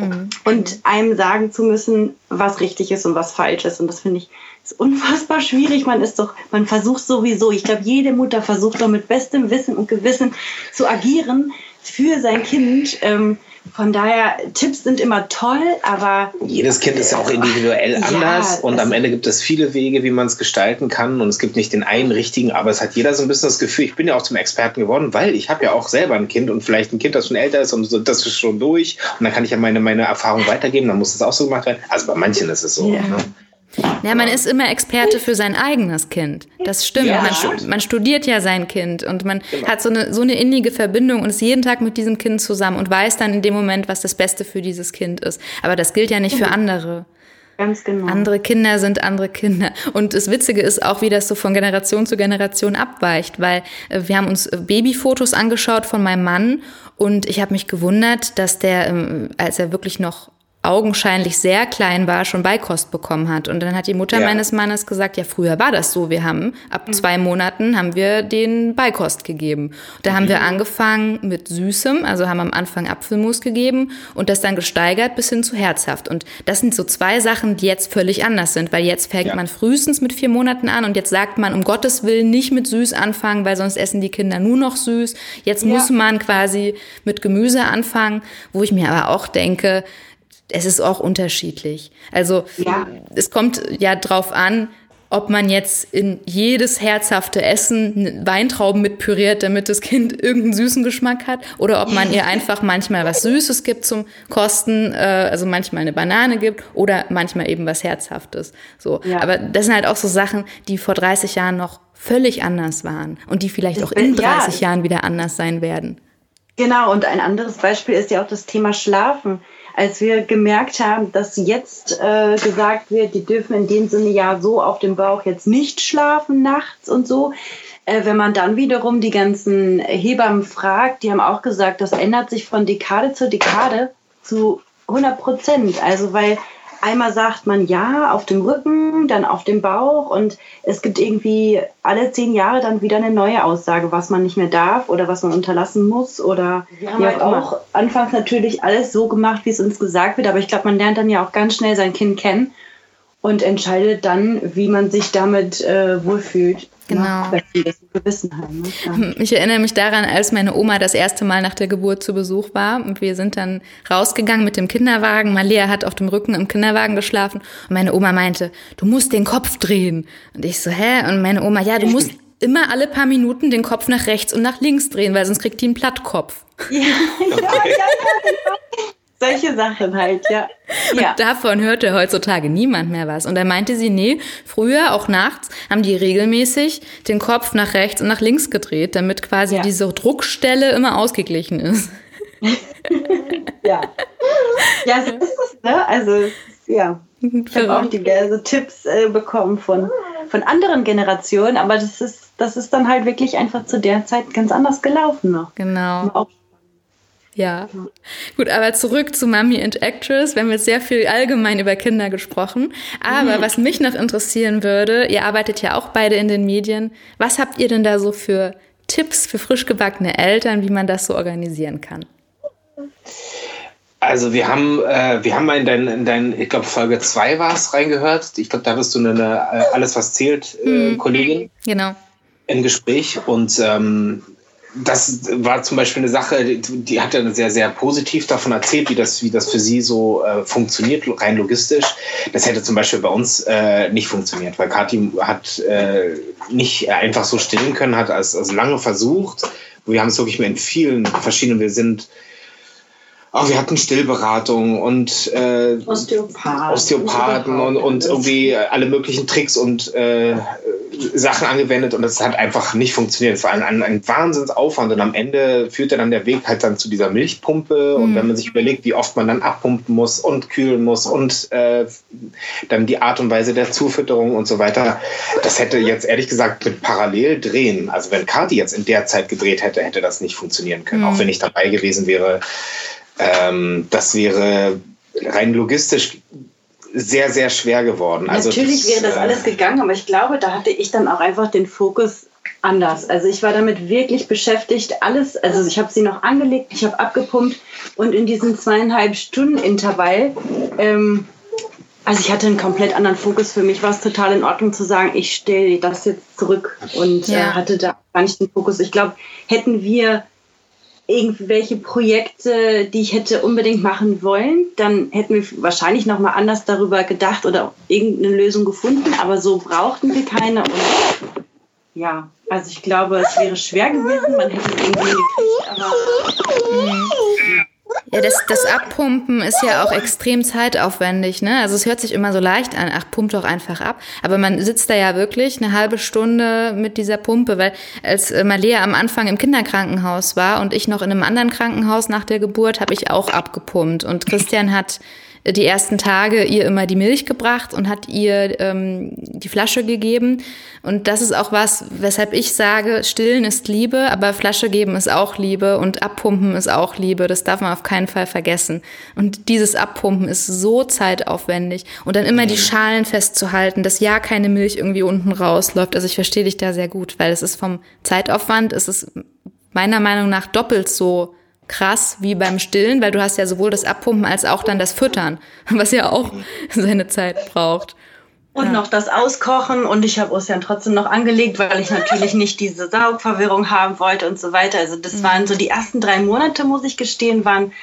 und einem sagen zu müssen, was richtig ist und was falsch ist. Und das finde ich ist unfassbar schwierig. Man versucht sowieso, ich glaube, jede Mutter versucht doch mit bestem Wissen und Gewissen zu agieren für sein Kind. Von daher, Tipps sind immer toll, aber jedes Kind ist ja auch individuell anders und am Ende gibt es viele Wege, wie man es gestalten kann und es gibt nicht den einen richtigen, aber es hat jeder so ein bisschen das Gefühl, ich bin ja auch zum Experten geworden, weil ich habe ja auch selber ein Kind und vielleicht ein Kind, das schon älter ist und das ist schon durch und dann kann ich ja meine Erfahrung weitergeben, dann muss das auch so gemacht werden. Also bei manchen ist es so. Ja. Ne? Ja, man ist immer Experte für sein eigenes Kind. Das stimmt. Ja. Man studiert ja sein Kind und man hat so eine innige Verbindung und ist jeden Tag mit diesem Kind zusammen und weiß dann in dem Moment, was das Beste für dieses Kind ist. Aber das gilt ja nicht für andere. Ganz genau. Andere Kinder sind andere Kinder. Und das Witzige ist auch, wie das so von Generation zu Generation abweicht, weil wir haben uns Babyfotos angeschaut von meinem Mann und ich habe mich gewundert, dass der, als er wirklich noch augenscheinlich sehr klein war, schon Beikost bekommen hat. Und dann hat die Mutter meines Mannes gesagt, ja, früher war das so. Wir haben, ab 2 Monaten haben wir den Beikost gegeben. Da haben wir angefangen mit Süßem, also haben am Anfang Apfelmus gegeben und das dann gesteigert bis hin zu herzhaft. Und das sind so 2 Sachen, die jetzt völlig anders sind, weil jetzt fängt man frühestens mit 4 Monaten an und jetzt sagt man, um Gottes Willen nicht mit süß anfangen, weil sonst essen die Kinder nur noch süß. Jetzt muss man quasi mit Gemüse anfangen, wo ich mir aber auch denke, es ist auch unterschiedlich. Also es kommt ja drauf an, ob man jetzt in jedes herzhafte Essen Weintrauben mit püriert, damit das Kind irgendeinen süßen Geschmack hat, oder ob man ihr einfach manchmal was Süßes gibt zum Kosten, also manchmal eine Banane gibt oder manchmal eben was Herzhaftes. So. Ja. Aber das sind halt auch so Sachen, die vor 30 Jahren noch völlig anders waren und die vielleicht auch in 30 Jahren wieder anders sein werden. Genau, und ein anderes Beispiel ist ja auch das Thema Schlafen. Als wir gemerkt haben, dass jetzt gesagt wird, die dürfen in dem Sinne ja so auf dem Bauch jetzt nicht schlafen nachts und so, wenn man dann wiederum die ganzen Hebammen fragt, die haben auch gesagt, das ändert sich von Dekade zu Dekade zu 100%. Also weil einmal sagt man ja auf dem Rücken, dann auf dem Bauch und es gibt irgendwie alle 10 Jahre dann wieder eine neue Aussage, was man nicht mehr darf oder was man unterlassen muss. Oder wir haben halt auch anfangs natürlich alles so gemacht, wie es uns gesagt wird, aber ich glaube, man lernt dann ja auch ganz schnell sein Kind kennen und entscheidet dann, wie man sich damit wohlfühlt. Genau. Gewissen haben, ne? Ja. Ich erinnere mich daran, als meine Oma das erste Mal nach der Geburt zu Besuch war und wir sind dann rausgegangen mit dem Kinderwagen. Malia hat auf dem Rücken im Kinderwagen geschlafen und meine Oma meinte, du musst den Kopf drehen. Und ich so, hä? Und meine Oma, ja, du musst immer alle paar Minuten den Kopf nach rechts und nach links drehen, weil sonst kriegt die einen Plattkopf. Ja, genau. Solche Sachen halt, ja. Und davon hörte heutzutage niemand mehr was. Und da meinte sie, nee, früher, auch nachts, haben die regelmäßig den Kopf nach rechts und nach links gedreht, damit quasi diese Druckstelle immer ausgeglichen ist. Ja, so ist es, ne? Also, ja. Ich habe auch diverse Tipps bekommen von anderen Generationen, aber das ist dann halt wirklich einfach zu der Zeit ganz anders gelaufen noch. Genau. Ja, gut, aber zurück zu Mummy and Actress. Wir haben jetzt sehr viel allgemein über Kinder gesprochen. Aber was mich noch interessieren würde, ihr arbeitet ja auch beide in den Medien. Was habt ihr denn da so für Tipps für frisch gebackene Eltern, wie man das so organisieren kann? Also wir haben mal in dein ich glaube Folge 2 war es, reingehört. Ich glaube, da bist du eine Alles, was zählt, Kollegin. Genau. Im Gespräch und das war zum Beispiel eine Sache, die hat ja sehr, sehr positiv davon erzählt, wie das für sie so funktioniert, rein logistisch. Das hätte zum Beispiel bei uns nicht funktioniert, weil Kathi hat nicht einfach so stillen können, hat also lange versucht. Wir haben es wirklich mit vielen verschiedenen, wir hatten Stillberatung und Osteopathen und irgendwie alle möglichen Tricks und Sachen angewendet und das hat einfach nicht funktioniert. Es war ein Wahnsinnsaufwand und am Ende führte dann der Weg halt dann zu dieser Milchpumpe und wenn man sich überlegt, wie oft man dann abpumpen muss und kühlen muss und dann die Art und Weise der Zufütterung und so weiter, das hätte jetzt ehrlich gesagt mit parallel drehen, also wenn Kathi jetzt in der Zeit gedreht hätte, hätte das nicht funktionieren können, auch wenn ich dabei gewesen wäre. Das wäre rein logistisch sehr, sehr schwer geworden. Natürlich wäre das alles gegangen, aber ich glaube, da hatte ich dann auch einfach den Fokus anders. Also ich war damit wirklich beschäftigt, also ich habe sie noch angelegt, ich habe abgepumpt und in diesem 2,5 Stunden Intervall, also ich hatte einen komplett anderen Fokus. Für mich war es total in Ordnung zu sagen, ich stelle das jetzt zurück und hatte da gar nicht den Fokus. Ich glaube, hätten wir irgendwelche Projekte, die ich hätte unbedingt machen wollen, dann hätten wir wahrscheinlich nochmal anders darüber gedacht oder irgendeine Lösung gefunden, aber so brauchten wir keine und ja, also ich glaube, es wäre schwer gewesen, man hätte es irgendwie gekriegt, aber ja, das Abpumpen ist ja auch extrem zeitaufwendig, ne? Also es hört sich immer so leicht an, ach, pump doch einfach ab. Aber man sitzt da ja wirklich eine halbe Stunde mit dieser Pumpe, weil als Malia am Anfang im Kinderkrankenhaus war und ich noch in einem anderen Krankenhaus nach der Geburt, habe ich auch abgepumpt. Und Christian hat die ersten Tage ihr immer die Milch gebracht und hat ihr die Flasche gegeben. Und das ist auch was, weshalb ich sage, stillen ist Liebe, aber Flasche geben ist auch Liebe und abpumpen ist auch Liebe. Das darf man auf keinen Fall vergessen. Und dieses Abpumpen ist so zeitaufwendig. Und dann immer die Schalen festzuhalten, dass ja keine Milch irgendwie unten rausläuft. Also ich verstehe dich da sehr gut, weil es ist vom Zeitaufwand, es ist meiner Meinung nach doppelt so krass wie beim Stillen, weil du hast ja sowohl das Abpumpen als auch dann das Füttern, was ja auch seine Zeit braucht. Und noch das Auskochen und ich habe Ossian trotzdem noch angelegt, weil ich natürlich nicht diese Saugverwirrung haben wollte und so weiter. Also das waren so die ersten 3 Monate, muss ich gestehen,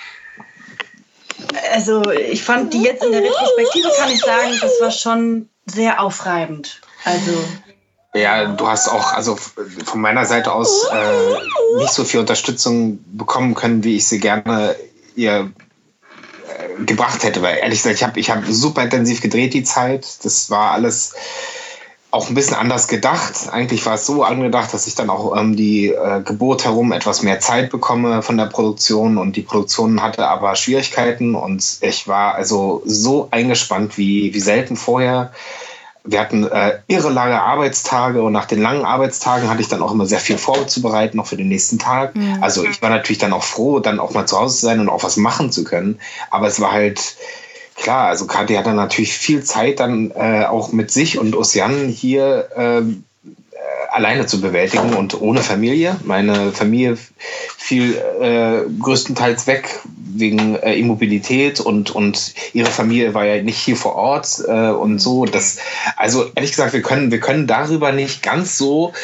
also ich fand die jetzt in der Retrospektive, kann ich sagen, das war schon sehr aufreibend. Also ja, du hast auch also von meiner Seite aus nicht so viel Unterstützung bekommen können, wie ich sie gerne ihr gebracht hätte. Weil ehrlich gesagt, ich hab super intensiv gedreht die Zeit. Das war alles auch ein bisschen anders gedacht. Eigentlich war es so angedacht, dass ich dann auch die Geburt herum etwas mehr Zeit bekomme von der Produktion. Und die Produktion hatte aber Schwierigkeiten. Und ich war also so eingespannt wie selten vorher. wir hatten irre lange Arbeitstage und nach den langen Arbeitstagen hatte ich dann auch immer sehr viel vorzubereiten, noch für den nächsten Tag. Mhm. Also ich war natürlich dann auch froh, dann auch mal zu Hause zu sein und auch was machen zu können. Aber es war halt klar, also Kathi hat dann natürlich viel Zeit dann auch mit sich und Ocean hier alleine zu bewältigen und ohne Familie. Meine Familie fiel größtenteils weg wegen Immobilität und ihre Familie war ja nicht hier vor Ort und so. Also ehrlich gesagt, wir können darüber nicht ganz so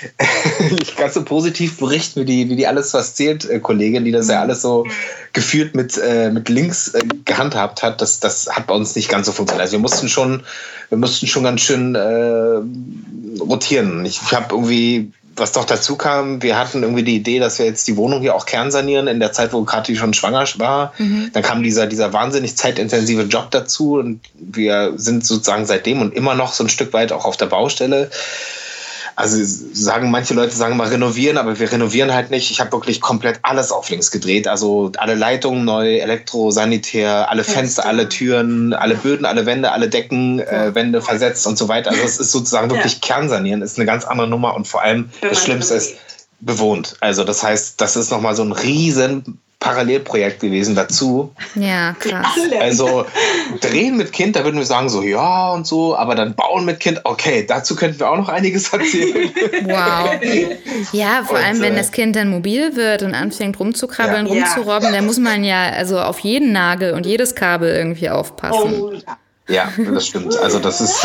positiv berichten, wie die Alles, was zählt, Kollegin, die das ja alles so gefühlt mit links gehandhabt hat. Das hat bei uns nicht ganz so funktioniert. Also wir mussten schon ganz schön rotieren. Ich habe irgendwie, was doch dazu kam, wir hatten irgendwie die Idee, dass wir jetzt die Wohnung hier auch kernsanieren in der Zeit, wo Kathi schon schwanger war. Mhm. Dann kam dieser wahnsinnig zeitintensive Job dazu und wir sind sozusagen seitdem und immer noch so ein Stück weit auch auf der Baustelle. Also manche Leute sagen mal renovieren, aber wir renovieren halt nicht. Ich habe wirklich komplett alles auf links gedreht. Also alle Leitungen neu, Elektro, Sanitär, alle Fenster, alle Türen, alle Böden, alle Wände, alle Decken, Wände versetzt und so weiter. Also es ist sozusagen wirklich Kernsanieren, ist eine ganz andere Nummer und vor allem das Schlimmste ist bewohnt. Also das heißt, das ist nochmal so ein riesen Parallelprojekt gewesen dazu. Ja, krass. Also drehen mit Kind, da würden wir sagen so, ja und so, aber dann bauen mit Kind, okay, dazu könnten wir auch noch einiges erzählen. Wow. Ja, vor allem, wenn das Kind dann mobil wird und anfängt rumzukrabbeln, rumzurobben, dann muss man ja also auf jeden Nagel und jedes Kabel irgendwie aufpassen. Ja, das stimmt. Also das ist...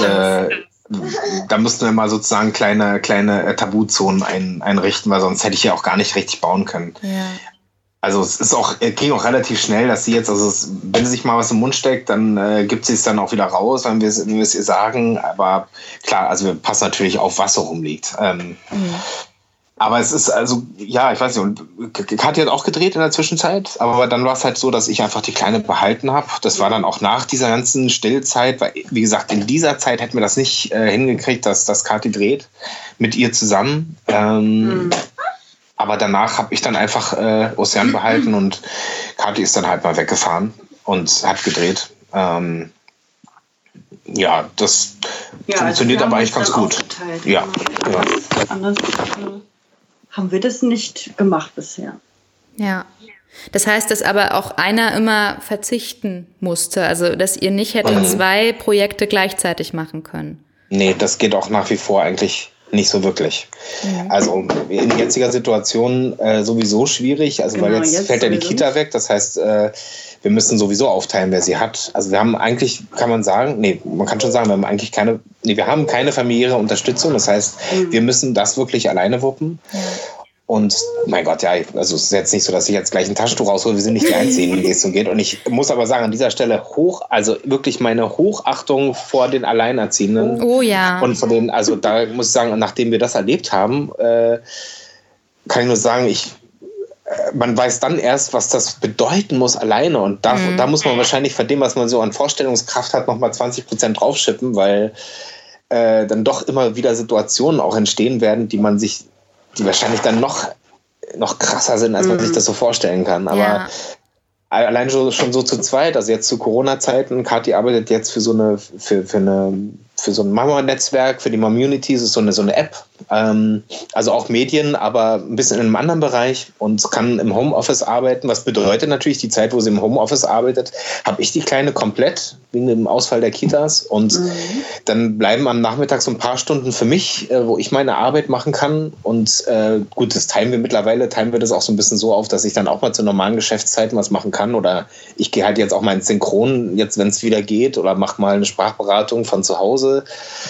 da müssten wir mal sozusagen kleine Tabuzonen einrichten, weil sonst hätte ich ja auch gar nicht richtig bauen können. Ja. Also es ging auch relativ schnell, dass sie jetzt, wenn sie sich mal was im Mund steckt, dann gibt sie es dann auch wieder raus, wenn wir es ihr sagen. Aber klar, also wir passen natürlich auf, was so rumliegt. Aber es ist ich weiß nicht, Kathi hat auch gedreht in der Zwischenzeit, aber dann war es halt so, dass ich einfach die Kleine behalten habe. Das war dann auch nach dieser ganzen Stillzeit, weil, wie gesagt, in dieser Zeit hätten wir das nicht hingekriegt, dass Kathi dreht, mit ihr zusammen. Aber danach habe ich dann einfach Ocean behalten und Kathi ist dann halt mal weggefahren und hat gedreht. Das funktioniert aber eigentlich ganz gut. Ja. Anders haben wir das nicht gemacht bisher. Ja. Das heißt, dass aber auch einer immer verzichten musste, also dass ihr nicht hättet 2 Projekte gleichzeitig machen können. Nee, das geht auch nach wie vor eigentlich nicht so wirklich. Mhm. Also in jetziger Situation sowieso schwierig, weil jetzt fällt ja die Kita weg, das heißt, wir müssen sowieso aufteilen, wer sie hat. Also wir haben eigentlich, man kann schon sagen, wir haben keine familiäre Unterstützung, das heißt, wir müssen das wirklich alleine wuppen. Ja. Und mein Gott, es ist jetzt nicht so, dass ich jetzt gleich ein Taschentuch raushole. Wir sind nicht die Einzigen, die es so geht. Und ich muss aber sagen, an dieser Stelle wirklich meine Hochachtung vor den Alleinerziehenden. Oh ja. Und von denen, da muss ich sagen, nachdem wir das erlebt haben, kann ich nur sagen, man weiß dann erst, was das bedeuten muss alleine. Und da muss man wahrscheinlich von dem, was man so an Vorstellungskraft hat, nochmal 20% draufschippen, weil dann doch immer wieder Situationen auch entstehen werden, die wahrscheinlich dann noch krasser sind, als man sich das so vorstellen kann. Aber allein schon so zu zweit, also jetzt zu Corona-Zeiten, Kathi arbeitet jetzt für so ein Mama-Netzwerk, für die Community, das ist so eine App, also auch Medien, aber ein bisschen in einem anderen Bereich und kann im Homeoffice arbeiten, was bedeutet natürlich, die Zeit, wo sie im Homeoffice arbeitet, habe ich die Kleine komplett wegen dem Ausfall der Kitas und dann bleiben am Nachmittag so ein paar Stunden für mich, wo ich meine Arbeit machen kann und gut, teilen wir das auch so ein bisschen so auf, dass ich dann auch mal zu normalen Geschäftszeiten was machen kann oder ich gehe halt jetzt auch mal ins Synchron, jetzt wenn es wieder geht oder mache mal eine Sprachberatung von zu Hause.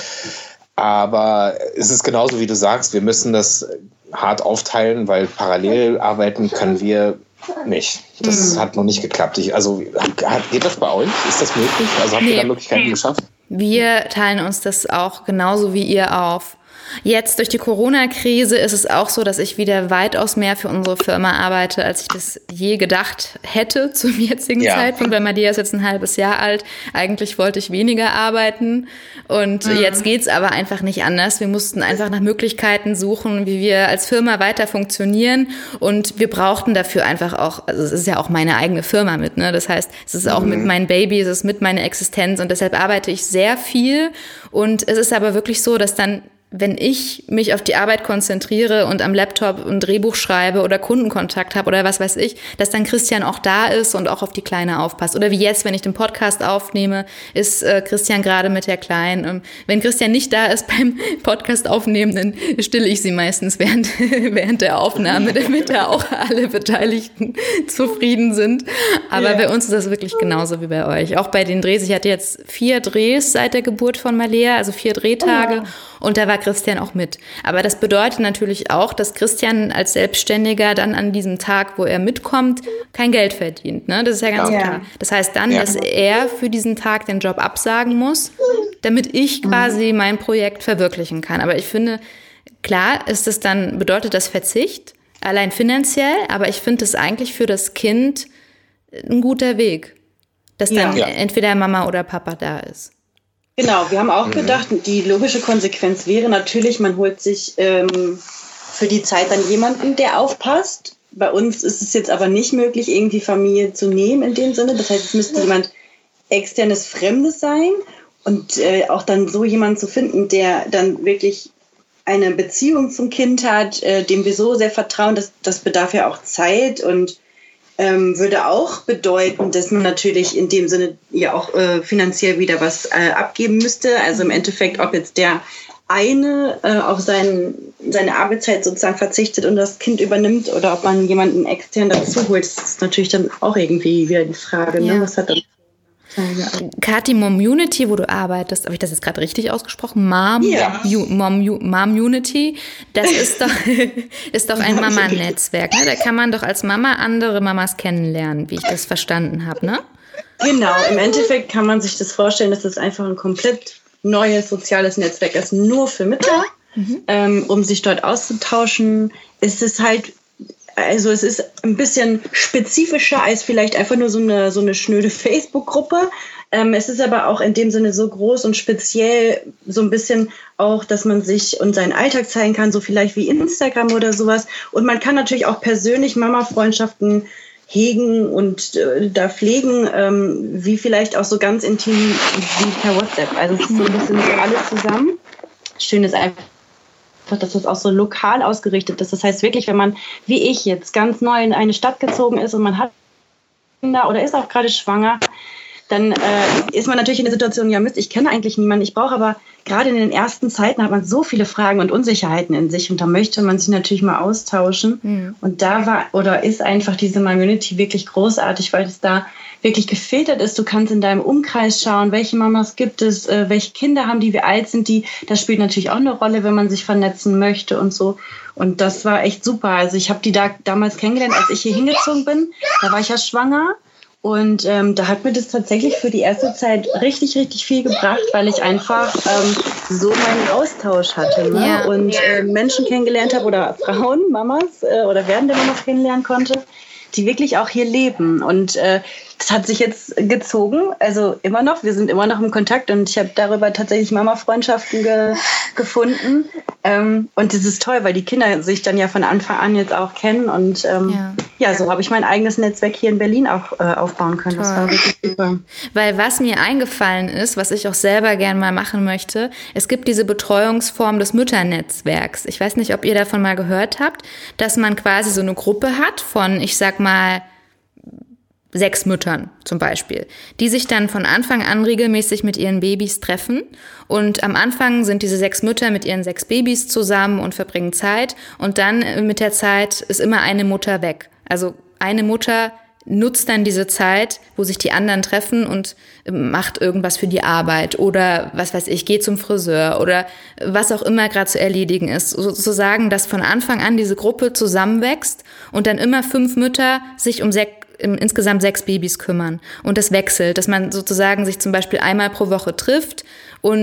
Aber es ist genauso, wie du sagst, wir müssen das hart aufteilen, weil parallel arbeiten können wir nicht. Das hat noch nicht geklappt. Geht das bei euch? Ist das möglich? Also habt ihr da Möglichkeiten geschafft? Wir teilen uns das auch genauso wie ihr auf. Jetzt durch die Corona-Krise ist es auch so, dass ich wieder weitaus mehr für unsere Firma arbeite, als ich das je gedacht hätte zum jetzigen Zeitpunkt, weil Madia ist jetzt ein halbes Jahr alt. Eigentlich wollte ich weniger arbeiten und jetzt geht's aber einfach nicht anders. Wir mussten einfach nach Möglichkeiten suchen, wie wir als Firma weiter funktionieren und wir brauchten dafür einfach auch, also es ist ja auch meine eigene Firma mit, ne? Das heißt, es ist auch mit meinem Baby, es ist mit meiner Existenz und deshalb arbeite ich sehr viel und es ist aber wirklich so, dass dann, wenn ich mich auf die Arbeit konzentriere und am Laptop ein Drehbuch schreibe oder Kundenkontakt habe oder was weiß ich, dass dann Christian auch da ist und auch auf die Kleine aufpasst. Oder wie jetzt, wenn ich den Podcast aufnehme, ist Christian gerade mit der Kleinen. Wenn Christian nicht da ist beim Podcast aufnehmen, dann stille ich sie meistens während der Aufnahme, damit da auch alle Beteiligten zufrieden sind. Aber bei uns ist das wirklich genauso wie bei euch. Auch bei den Drehs. Ich hatte jetzt 4 Drehs seit der Geburt von Malea, also 4 Drehtage. Und da war Christian auch mit. Aber das bedeutet natürlich auch, dass Christian als Selbstständiger dann an diesem Tag, wo er mitkommt, kein Geld verdient. Ne? Das ist ja ganz klar. Das heißt dann, dass er für diesen Tag den Job absagen muss, damit ich quasi mein Projekt verwirklichen kann. Aber ich finde, klar ist es dann, bedeutet das Verzicht, allein finanziell, aber ich finde es eigentlich für das Kind ein guter Weg, dass dann entweder Mama oder Papa da ist. Genau, wir haben auch gedacht, die logische Konsequenz wäre natürlich, man holt sich für die Zeit dann jemanden, der aufpasst. Bei uns ist es jetzt aber nicht möglich, irgendwie Familie zu nehmen in dem Sinne. Das heißt, es müsste jemand externes Fremdes sein und auch dann so jemanden zu finden, der dann wirklich eine Beziehung zum Kind hat, dem wir so sehr vertrauen, das bedarf ja auch Zeit und würde auch bedeuten, dass man natürlich in dem Sinne ja auch finanziell wieder was abgeben müsste. Also im Endeffekt, ob jetzt der eine auf seine Arbeitszeit sozusagen verzichtet und das Kind übernimmt oder ob man jemanden extern dazu holt, das ist natürlich dann auch irgendwie wieder die Frage. Ne? Was hat dann Kathi, Momunity, wo du arbeitest, habe ich das jetzt gerade richtig ausgesprochen? Momunity, das ist doch ein Mama-Netzwerk. Ne? Da kann man doch als Mama andere Mamas kennenlernen, wie ich das verstanden habe, ne? Genau, im Endeffekt kann man sich das vorstellen, dass das einfach ein komplett neues soziales Netzwerk ist, nur für Mütter, um sich dort auszutauschen. Es ist ein bisschen spezifischer als vielleicht einfach nur so eine schnöde Facebook-Gruppe. Es ist aber auch in dem Sinne so groß und speziell so ein bisschen auch, dass man sich und seinen Alltag zeigen kann, so vielleicht wie Instagram oder sowas. Und man kann natürlich auch persönlich Mama-Freundschaften hegen und da pflegen, wie vielleicht auch so ganz intim wie per WhatsApp. Also es ist so ein bisschen so alles zusammen. Schön ist einfach, dass das auch so lokal ausgerichtet ist. Das heißt wirklich, wenn man, wie ich jetzt, ganz neu in eine Stadt gezogen ist und man hat Kinder oder ist auch gerade schwanger, dann ist man natürlich in der Situation, ja Mist, ich kenne eigentlich niemanden, ich brauche aber, gerade in den ersten Zeiten hat man so viele Fragen und Unsicherheiten in sich und da möchte man sich natürlich mal austauschen. Und da ist einfach diese Community wirklich großartig, weil es da wirklich gefiltert ist. Du kannst in deinem Umkreis schauen, welche Mamas gibt es, welche Kinder haben die, wie alt sind die. Das spielt natürlich auch eine Rolle, wenn man sich vernetzen möchte und so. Und das war echt super. Also ich habe die damals kennengelernt, als ich hier hingezogen bin. Da war ich ja schwanger. Und da hat mir das tatsächlich für die erste Zeit richtig, richtig viel gebracht, weil ich einfach so meinen Austausch hatte, ne? Ja. Und Menschen kennengelernt habe oder Frauen, Mamas oder werdende Mamas kennenlernen konnte, die wirklich auch hier leben. Und das hat sich jetzt gezogen, also immer noch, wir sind immer noch im Kontakt und ich habe darüber tatsächlich Mama-Freundschaften gefunden. Und das ist toll, weil die Kinder sich dann ja von Anfang an jetzt auch kennen und so habe ich mein eigenes Netzwerk hier in Berlin auch aufbauen können. Toll. Das war wirklich super. Weil was mir eingefallen ist, was ich auch selber gern mal machen möchte, es gibt diese Betreuungsform des Mütternetzwerks. Ich weiß nicht, ob ihr davon mal gehört habt, dass man quasi so eine Gruppe hat von, ich sag mal, 6 Müttern zum Beispiel, die sich dann von Anfang an regelmäßig mit ihren Babys treffen. Und am Anfang sind diese 6 Mütter mit ihren 6 Babys zusammen und verbringen Zeit. Und dann mit der Zeit ist immer eine Mutter weg. Also eine Mutter nutzt dann diese Zeit, wo sich die anderen treffen und macht irgendwas für die Arbeit oder was weiß ich, geht zum Friseur oder was auch immer gerade zu erledigen ist. Sozusagen, dass von Anfang an diese Gruppe zusammenwächst und dann immer 5 Mütter sich um insgesamt 6 Babys kümmern. Und das wechselt, dass man sozusagen sich zum Beispiel einmal pro Woche trifft und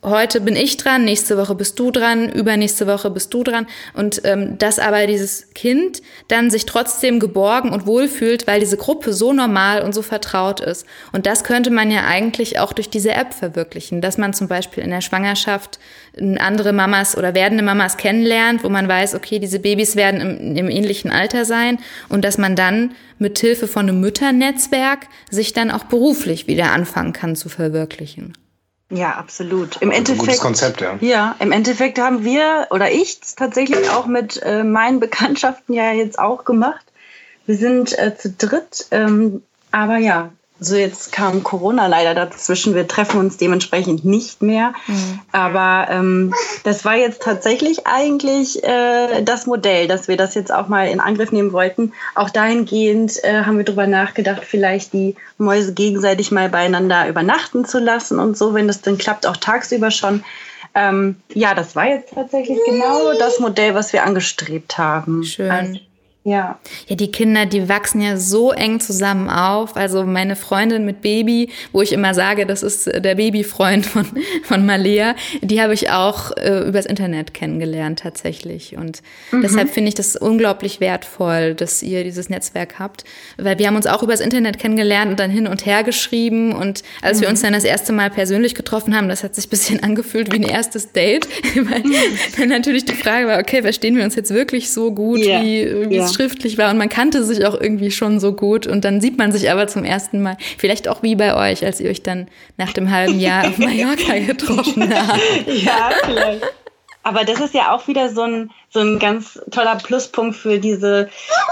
heute bin ich dran, nächste Woche bist du dran, übernächste Woche bist du dran. Und dass aber dieses Kind dann sich trotzdem geborgen und wohlfühlt, weil diese Gruppe so normal und so vertraut ist. Und das könnte man ja eigentlich auch durch diese App verwirklichen, dass man zum Beispiel in der Schwangerschaft andere Mamas oder werdende Mamas kennenlernt, wo man weiß, okay, diese Babys werden im ähnlichen Alter sein und dass man dann mit Hilfe von einem Mütternetzwerk sich dann auch beruflich wieder anfangen kann zu verwirklichen. Ja, absolut. Im Endeffekt, ein gutes Konzept, ja. Ja, im Endeffekt haben wir oder ich tatsächlich auch mit meinen Bekanntschaften ja jetzt auch gemacht. Wir sind zu dritt, aber ja, so jetzt kam Corona leider dazwischen. Wir treffen uns dementsprechend nicht mehr. Aber das war jetzt tatsächlich eigentlich das Modell, dass wir das jetzt auch mal in Angriff nehmen wollten. Auch dahingehend haben wir drüber nachgedacht, vielleicht die Mäuse gegenseitig mal beieinander übernachten zu lassen und so, wenn das dann klappt, auch tagsüber schon. Ja, das war jetzt tatsächlich genau das Modell, was wir angestrebt haben. Schön. Also, ja, die Kinder, die wachsen ja so eng zusammen auf. Also meine Freundin mit Baby, wo ich immer sage, das ist der Babyfreund von Malea, die habe ich auch übers Internet kennengelernt tatsächlich. Und deshalb finde ich das unglaublich wertvoll, dass ihr dieses Netzwerk habt. Weil wir haben uns auch übers Internet kennengelernt und dann hin und her geschrieben. Und als wir uns dann das erste Mal persönlich getroffen haben, das hat sich ein bisschen angefühlt wie ein erstes Date. Weil natürlich die Frage war, okay, verstehen wir uns jetzt wirklich so gut, wie es schriftlich war, und man kannte sich auch irgendwie schon so gut und dann sieht man sich aber zum ersten Mal, vielleicht auch wie bei euch, als ihr euch dann nach dem halben Jahr auf Mallorca getroffen habt. Ja, vielleicht. Aber das ist ja auch wieder so ein ganz toller Pluspunkt für dieses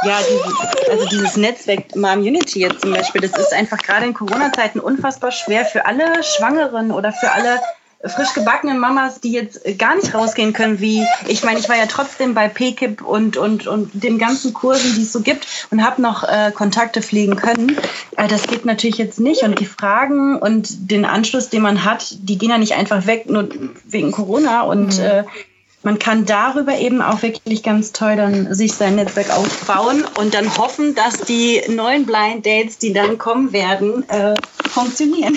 Netzwerk Mom Unity jetzt zum Beispiel. Das ist einfach gerade in Corona-Zeiten unfassbar schwer für alle Schwangeren oder für alle frisch gebackenen Mamas, die jetzt gar nicht rausgehen können, ich war ja trotzdem bei PKIP und den ganzen Kursen, die es so gibt, und habe noch Kontakte pflegen können. Das geht natürlich jetzt nicht, und die Fragen und den Anschluss, den man hat, die gehen ja nicht einfach weg, nur wegen Corona, und man kann darüber eben auch wirklich ganz toll dann sich sein Netzwerk aufbauen und dann hoffen, dass die neuen Blind Dates, die dann kommen werden, funktionieren.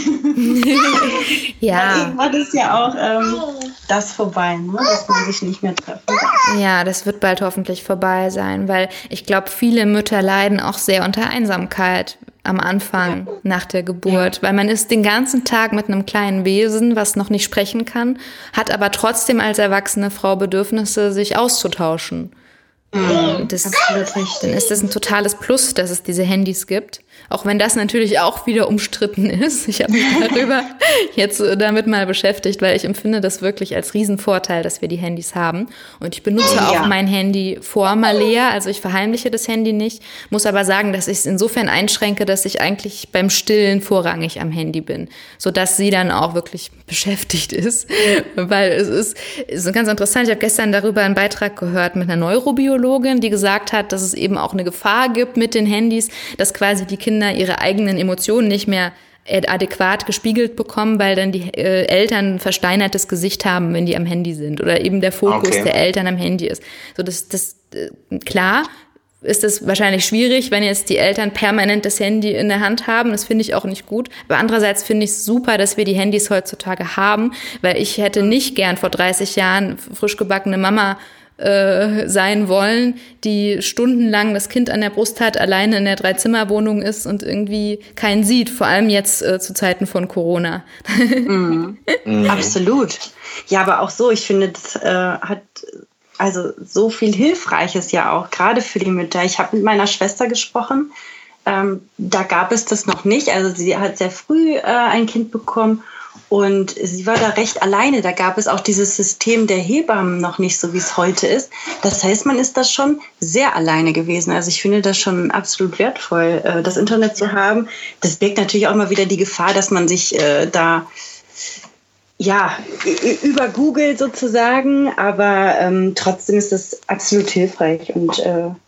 Ja. Weil irgendwann ist ja auch das vorbei, ne? Dass man sich nicht mehr treffen kann. Ja, das wird bald hoffentlich vorbei sein, weil ich glaube, viele Mütter leiden auch sehr unter Einsamkeit am Anfang, nach der Geburt, weil man ist den ganzen Tag mit einem kleinen Wesen, was noch nicht sprechen kann, hat aber trotzdem als erwachsene Frau Bedürfnisse, sich auszutauschen. Dann ist das ein totales Plus, dass es diese Handys gibt. Auch wenn das natürlich auch wieder umstritten ist. Ich habe mich darüber jetzt damit mal beschäftigt, weil ich empfinde das wirklich als Riesenvorteil, dass wir die Handys haben. Und ich benutze auch mein Handy vor Malea, also ich verheimliche das Handy nicht, muss aber sagen, dass ich es insofern einschränke, dass ich eigentlich beim Stillen vorrangig am Handy bin, sodass sie dann auch wirklich beschäftigt ist. Weil es ist ganz interessant, ich habe gestern darüber einen Beitrag gehört mit einer Neurobiologin, die gesagt hat, dass es eben auch eine Gefahr gibt mit den Handys, dass quasi die Kinder ihre eigenen Emotionen nicht mehr adäquat gespiegelt bekommen, weil dann die Eltern ein versteinertes Gesicht haben, wenn die am Handy sind, oder eben der Fokus der Eltern am Handy ist. So, klar ist es wahrscheinlich schwierig, wenn jetzt die Eltern permanent das Handy in der Hand haben. Das finde ich auch nicht gut. Aber andererseits finde ich es super, dass wir die Handys heutzutage haben, weil ich hätte nicht gern vor 30 Jahren frisch gebackene Mama sein wollen, die stundenlang das Kind an der Brust hat, alleine in der 3-Zimmer-Wohnung ist und irgendwie keinen sieht, vor allem jetzt zu Zeiten von Corona. Absolut. Ja, aber auch so, ich finde, das hat also so viel Hilfreiches ja auch, gerade für die Mütter. Ich habe mit meiner Schwester gesprochen, da gab es das noch nicht, also sie hat sehr früh ein Kind bekommen. Und sie war da recht alleine. Da gab es auch dieses System der Hebammen noch nicht, so wie es heute ist. Das heißt, man ist da schon sehr alleine gewesen. Also ich finde das schon absolut wertvoll, das Internet zu haben. Das birgt natürlich auch immer wieder die Gefahr, dass man sich übergoogelt sozusagen. Aber trotzdem ist das absolut hilfreich. Und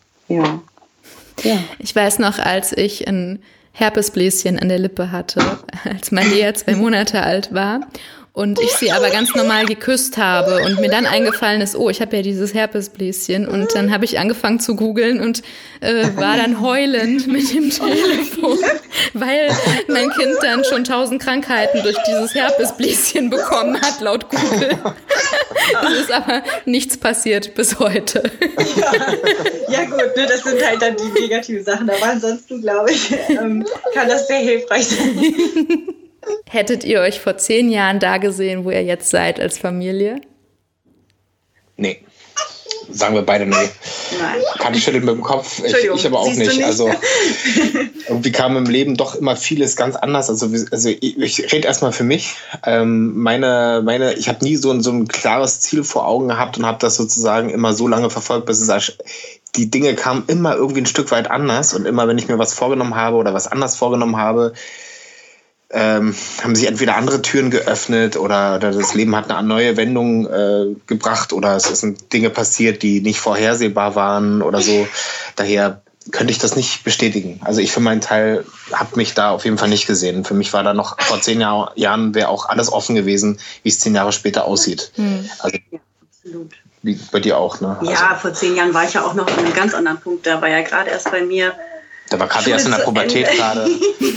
Ich weiß noch, als ich ein Herpesbläschen an der Lippe hatte, als Malea 2 Monate alt war. und ich sie aber ganz normal geküsst habe und mir dann eingefallen ist, ich habe ja dieses Herpesbläschen und dann habe ich angefangen zu googeln und war dann heulend mit dem Telefon, weil mein Kind dann schon 1000 Krankheiten durch dieses Herpesbläschen bekommen hat, laut Google. Es ist aber nichts passiert bis heute. Ja gut, ne, das sind halt dann die negativen Sachen, aber ansonsten glaube ich, kann das sehr hilfreich sein. Hättet ihr euch vor 10 Jahren da gesehen, wo ihr jetzt seid als Familie? Nee. Sagen wir beide nee. Nein. Kann ich schütteln mit dem Kopf. Ich aber auch nicht. Also irgendwie kam im Leben doch immer vieles ganz anders. Also ich rede erstmal für mich. Ich habe nie so ein klares Ziel vor Augen gehabt und habe das sozusagen immer so lange verfolgt, bis die Dinge kamen immer irgendwie ein Stück weit anders. Und immer, wenn ich mir was vorgenommen habe oder was anders vorgenommen habe, haben sich entweder andere Türen geöffnet oder das Leben hat eine neue Wendung gebracht oder es sind Dinge passiert, die nicht vorhersehbar waren oder so. Daher könnte ich das nicht bestätigen. Also ich für meinen Teil habe mich da auf jeden Fall nicht gesehen. Für mich war da noch vor 10 Jahren wäre auch alles offen gewesen, wie es 10 Jahre später aussieht. Also, ja, absolut. Wie bei dir auch, ne? Ja, vor 10 Jahren war ich ja auch noch an einem ganz anderen Punkt. Da war ja gerade erst bei mir. Da war gerade erst in der Pubertät gerade.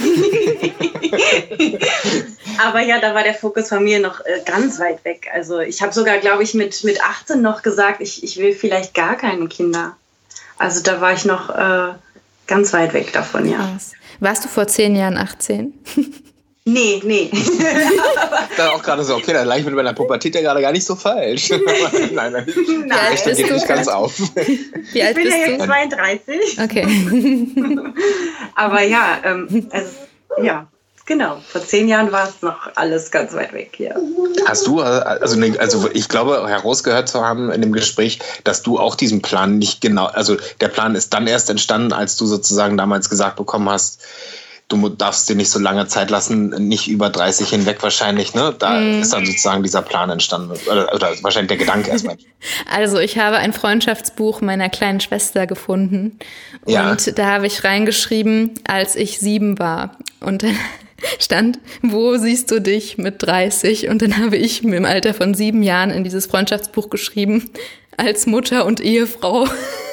Aber ja, da war der Fokus von mir noch ganz weit weg. Also ich habe sogar, glaube ich, mit 18 noch gesagt, ich will vielleicht gar keine Kinder. Also da war ich noch ganz weit weg davon, ja. Warst du vor 10 Jahren 18? Nee. Da auch gerade so, okay, dann lag ich mit meiner Pubertät ja gerade gar nicht so falsch. Nein. Ich stehe nicht ganz auf. Wie alt bist du? Ich bin ja jetzt 32. Okay. Aber ja, ja, genau. Vor 10 Jahren war es noch alles ganz weit weg hier. Hast du, also ich glaube, herausgehört zu haben in dem Gespräch, dass du auch diesen Plan nicht genau, also der Plan ist dann erst entstanden, als du sozusagen damals gesagt bekommen hast, du darfst dir nicht so lange Zeit lassen, nicht über 30 hinweg wahrscheinlich, ne? Da ist dann sozusagen dieser Plan entstanden. Oder wahrscheinlich der Gedanke erstmal. Also ich habe ein Freundschaftsbuch meiner kleinen Schwester gefunden. Und da habe ich reingeschrieben, als ich 7 war. Und dann stand, wo siehst du dich mit 30? Und dann habe ich mir im Alter von 7 Jahren in dieses Freundschaftsbuch geschrieben, als Mutter und Ehefrau.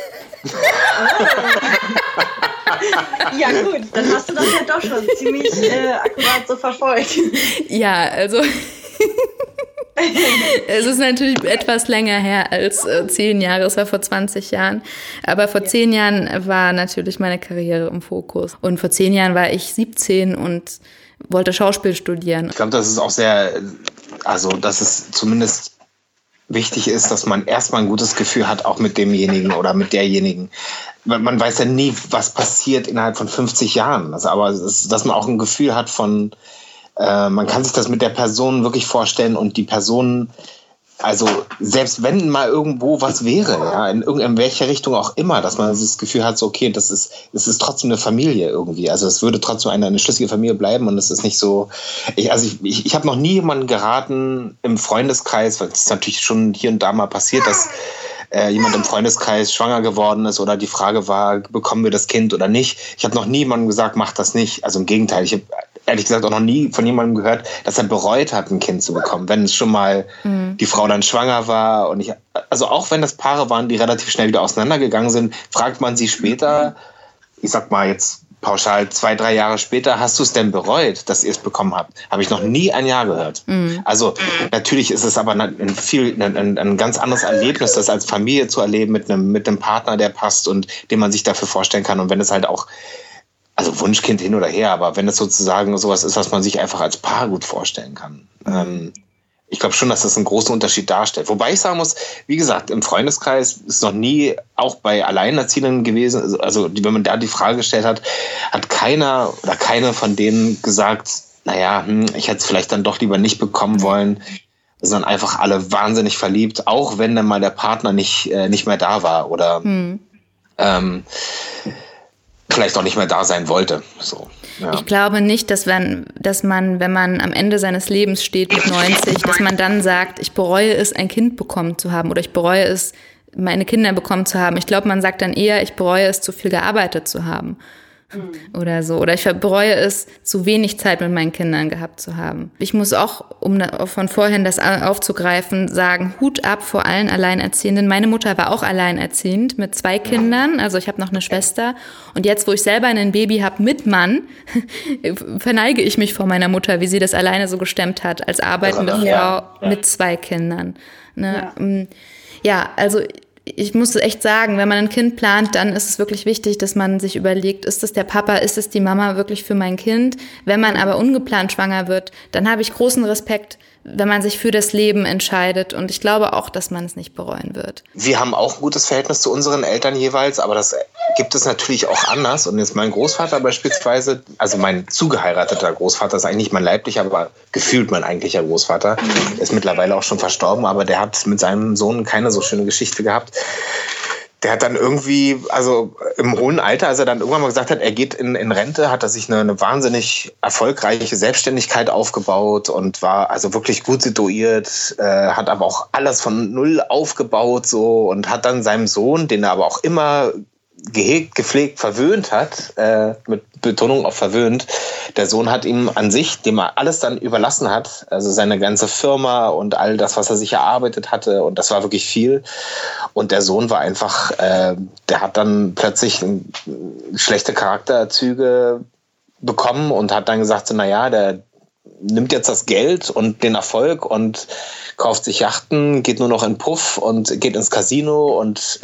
Ja gut, dann hast du das ja doch schon ziemlich akkurat so verfolgt. Ja, also es ist natürlich etwas länger her als 10 Jahre, es war vor 20 Jahren. Aber vor 10 Jahren war natürlich meine Karriere im Fokus. Und vor 10 Jahren war ich 17 und wollte Schauspiel studieren. Ich glaube, das ist auch dass es zumindest wichtig ist, dass man erstmal ein gutes Gefühl hat, auch mit demjenigen oder mit derjenigen. Man weiß ja nie, was passiert innerhalb von 50 Jahren. Aber dass man auch ein Gefühl hat von, man kann sich das mit der Person wirklich vorstellen und die Person, also selbst wenn mal irgendwo was wäre, ja, in welche Richtung auch immer, dass man das Gefühl hat, so okay, es ist trotzdem eine Familie irgendwie. Also es würde trotzdem eine schlüssige Familie bleiben und es ist nicht so. Ich habe noch nie jemanden geraten im Freundeskreis, weil es ist natürlich schon hier und da mal passiert, dass jemand im Freundeskreis schwanger geworden ist oder die Frage war, bekommen wir das Kind oder nicht. Ich habe noch nie jemandem gesagt, mach das nicht. Also im Gegenteil, ich habe ehrlich gesagt auch noch nie von jemandem gehört, dass er bereut hat, ein Kind zu bekommen, wenn es schon mal die Frau dann schwanger war. Und also auch wenn das Paare waren, die relativ schnell wieder auseinandergegangen sind, fragt man sie später, ich sag mal jetzt pauschal 2-3 Jahre später, hast du es denn bereut, dass ihr es bekommen habt? Habe ich noch nie ein Jahr gehört. Also natürlich ist es aber ein ganz anderes Erlebnis, das als Familie zu erleben mit einem Partner, der passt und den man sich dafür vorstellen kann. Und wenn es halt auch, also Wunschkind hin oder her, aber wenn es sozusagen sowas ist, was man sich einfach als Paar gut vorstellen kann. Ich glaube schon, dass das einen großen Unterschied darstellt. Wobei ich sagen muss, wie gesagt, im Freundeskreis ist noch nie, auch bei Alleinerziehenden gewesen, also wenn man da die Frage gestellt hat, hat keiner oder keine von denen gesagt, naja, ich hätte es vielleicht dann doch lieber nicht bekommen wollen, sondern einfach alle wahnsinnig verliebt, auch wenn dann mal der Partner nicht mehr da war oder vielleicht auch nicht mehr da sein wollte. So. Ja. Ich glaube nicht, dass man, wenn man am Ende seines Lebens steht mit 90, dass man dann sagt, ich bereue es, ein Kind bekommen zu haben oder ich bereue es, meine Kinder bekommen zu haben. Ich glaube, man sagt dann eher, ich bereue es, zu viel gearbeitet zu haben. oder so. Oder ich bereue es, zu wenig Zeit mit meinen Kindern gehabt zu haben. Ich muss auch, um von vorhin das aufzugreifen, sagen, Hut ab vor allen Alleinerziehenden. Meine Mutter war auch alleinerziehend mit 2 Kindern, also ich habe noch eine Schwester. Und jetzt, wo ich selber ein Baby habe mit Mann, verneige ich mich vor meiner Mutter, wie sie das alleine so gestemmt hat, als arbeitende Frau mit 2 Kindern. Ne? Ja, also ich muss echt sagen, wenn man ein Kind plant, dann ist es wirklich wichtig, dass man sich überlegt, ist es der Papa, ist es die Mama wirklich für mein Kind? Wenn man aber ungeplant schwanger wird, dann habe ich großen Respekt, wenn man sich für das Leben entscheidet. Und ich glaube auch, dass man es nicht bereuen wird. Wir haben auch ein gutes Verhältnis zu unseren Eltern jeweils, aber das gibt es natürlich auch anders. Und jetzt mein Großvater beispielsweise, also mein zugeheirateter Großvater ist eigentlich nicht mein leiblicher, aber gefühlt mein eigentlicher Großvater, ist mittlerweile auch schon verstorben, aber der hat mit seinem Sohn keine so schöne Geschichte gehabt. Der hat dann irgendwie, also im hohen Alter, als er dann irgendwann mal gesagt hat, er geht in Rente, hat er sich eine wahnsinnig erfolgreiche Selbstständigkeit aufgebaut und war also wirklich gut situiert, hat aber auch alles von null aufgebaut so und hat dann seinem Sohn, den er aber auch immer gehegt, gepflegt, verwöhnt hat, mit Betonung auf verwöhnt. Der Sohn hat ihm an sich, dem er alles dann überlassen hat, also seine ganze Firma und all das, was er sich erarbeitet hatte, und das war wirklich viel. Und der Sohn war einfach, der hat dann plötzlich schlechte Charakterzüge bekommen und hat dann gesagt, so, naja, der nimmt jetzt das Geld und den Erfolg und kauft sich Yachten, geht nur noch in Puff und geht ins Casino und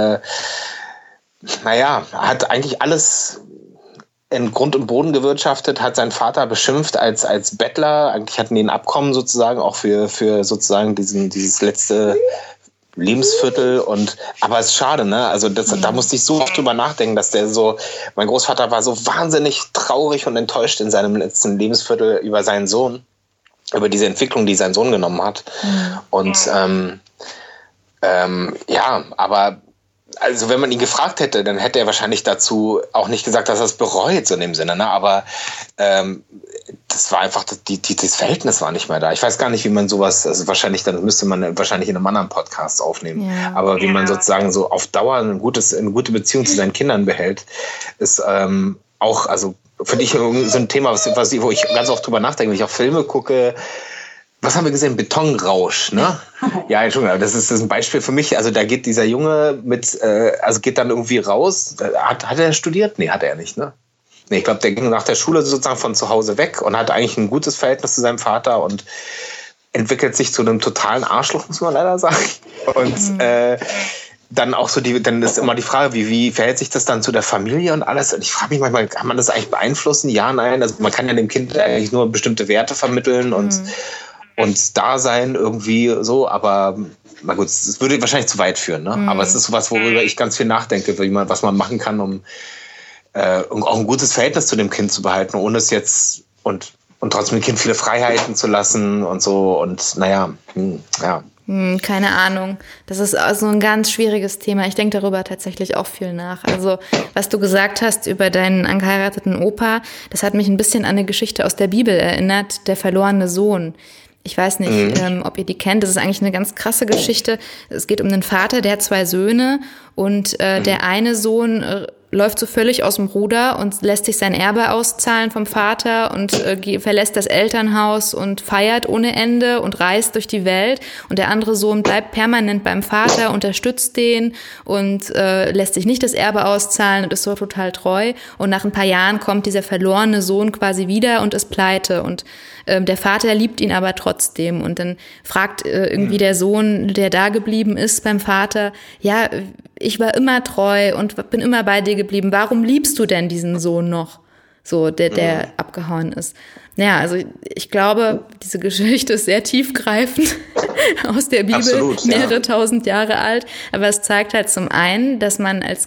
hat eigentlich alles in Grund und Boden gewirtschaftet, hat seinen Vater beschimpft als Bettler. Eigentlich hatten die ein Abkommen sozusagen auch für sozusagen dieses letzte Lebensviertel. Aber es ist schade, ne? Also da musste ich so oft drüber nachdenken, dass mein Großvater war so wahnsinnig traurig und enttäuscht in seinem letzten Lebensviertel über seinen Sohn, über diese Entwicklung, die sein Sohn genommen hat. Und aber also wenn man ihn gefragt hätte, dann hätte er wahrscheinlich dazu auch nicht gesagt, dass er es bereut, so in dem Sinne. Ne? Aber das war einfach, das Verhältnis war nicht mehr da. Ich weiß gar nicht, wie man sowas, also müsste man wahrscheinlich in einem anderen Podcast aufnehmen. Ja. Aber wie man sozusagen so auf Dauer eine gute Beziehung zu seinen Kindern behält, ist auch, also finde ich so ein Thema, wo ich ganz oft drüber nachdenke, wenn ich auch Filme gucke. Was haben wir gesehen? Betonrausch, ne? Ja, Entschuldigung, das ist ein Beispiel für mich. Also da geht dieser Junge geht dann irgendwie raus. Hat er studiert? Nee, hat er nicht, ne? Nee, ich glaube, der ging nach der Schule sozusagen von zu Hause weg und hat eigentlich ein gutes Verhältnis zu seinem Vater und entwickelt sich zu einem totalen Arschloch, muss man leider sagen. Und dann auch dann ist immer die Frage, wie verhält sich das dann zu der Familie und alles? Und ich frage mich manchmal, kann man das eigentlich beeinflussen? Ja, nein. Also man kann ja dem Kind eigentlich nur bestimmte Werte vermitteln und da sein irgendwie so, aber na gut, es würde wahrscheinlich zu weit führen, ne? Aber es ist sowas, worüber ich ganz viel nachdenke, was man machen kann, um auch ein gutes Verhältnis zu dem Kind zu behalten, ohne es jetzt und trotzdem dem Kind viele Freiheiten zu lassen und so und keine Ahnung. Das ist also ein ganz schwieriges Thema. Ich denke darüber tatsächlich auch viel nach. Also, was du gesagt hast über deinen angeheirateten Opa, das hat mich ein bisschen an eine Geschichte aus der Bibel erinnert, der verlorene Sohn. Ich weiß nicht, ob ihr die kennt. Das ist eigentlich eine ganz krasse Geschichte. Es geht um einen Vater, der hat 2 Söhne und der eine Sohn läuft so völlig aus dem Ruder und lässt sich sein Erbe auszahlen vom Vater und verlässt das Elternhaus und feiert ohne Ende und reist durch die Welt. Und der andere Sohn bleibt permanent beim Vater, unterstützt den und lässt sich nicht das Erbe auszahlen und ist so total treu. Und nach ein paar Jahren kommt dieser verlorene Sohn quasi wieder und ist pleite. Und der Vater liebt ihn aber trotzdem. Und dann fragt irgendwie der Sohn, der da geblieben ist beim Vater, ja, ich war immer treu und bin immer bei dir geblieben. Warum liebst du denn diesen Sohn noch? So, der abgehauen ist. Ja, also ich glaube, diese Geschichte ist sehr tiefgreifend aus der Bibel, absolut, mehrere tausend Jahre alt. Aber es zeigt halt zum einen, dass man als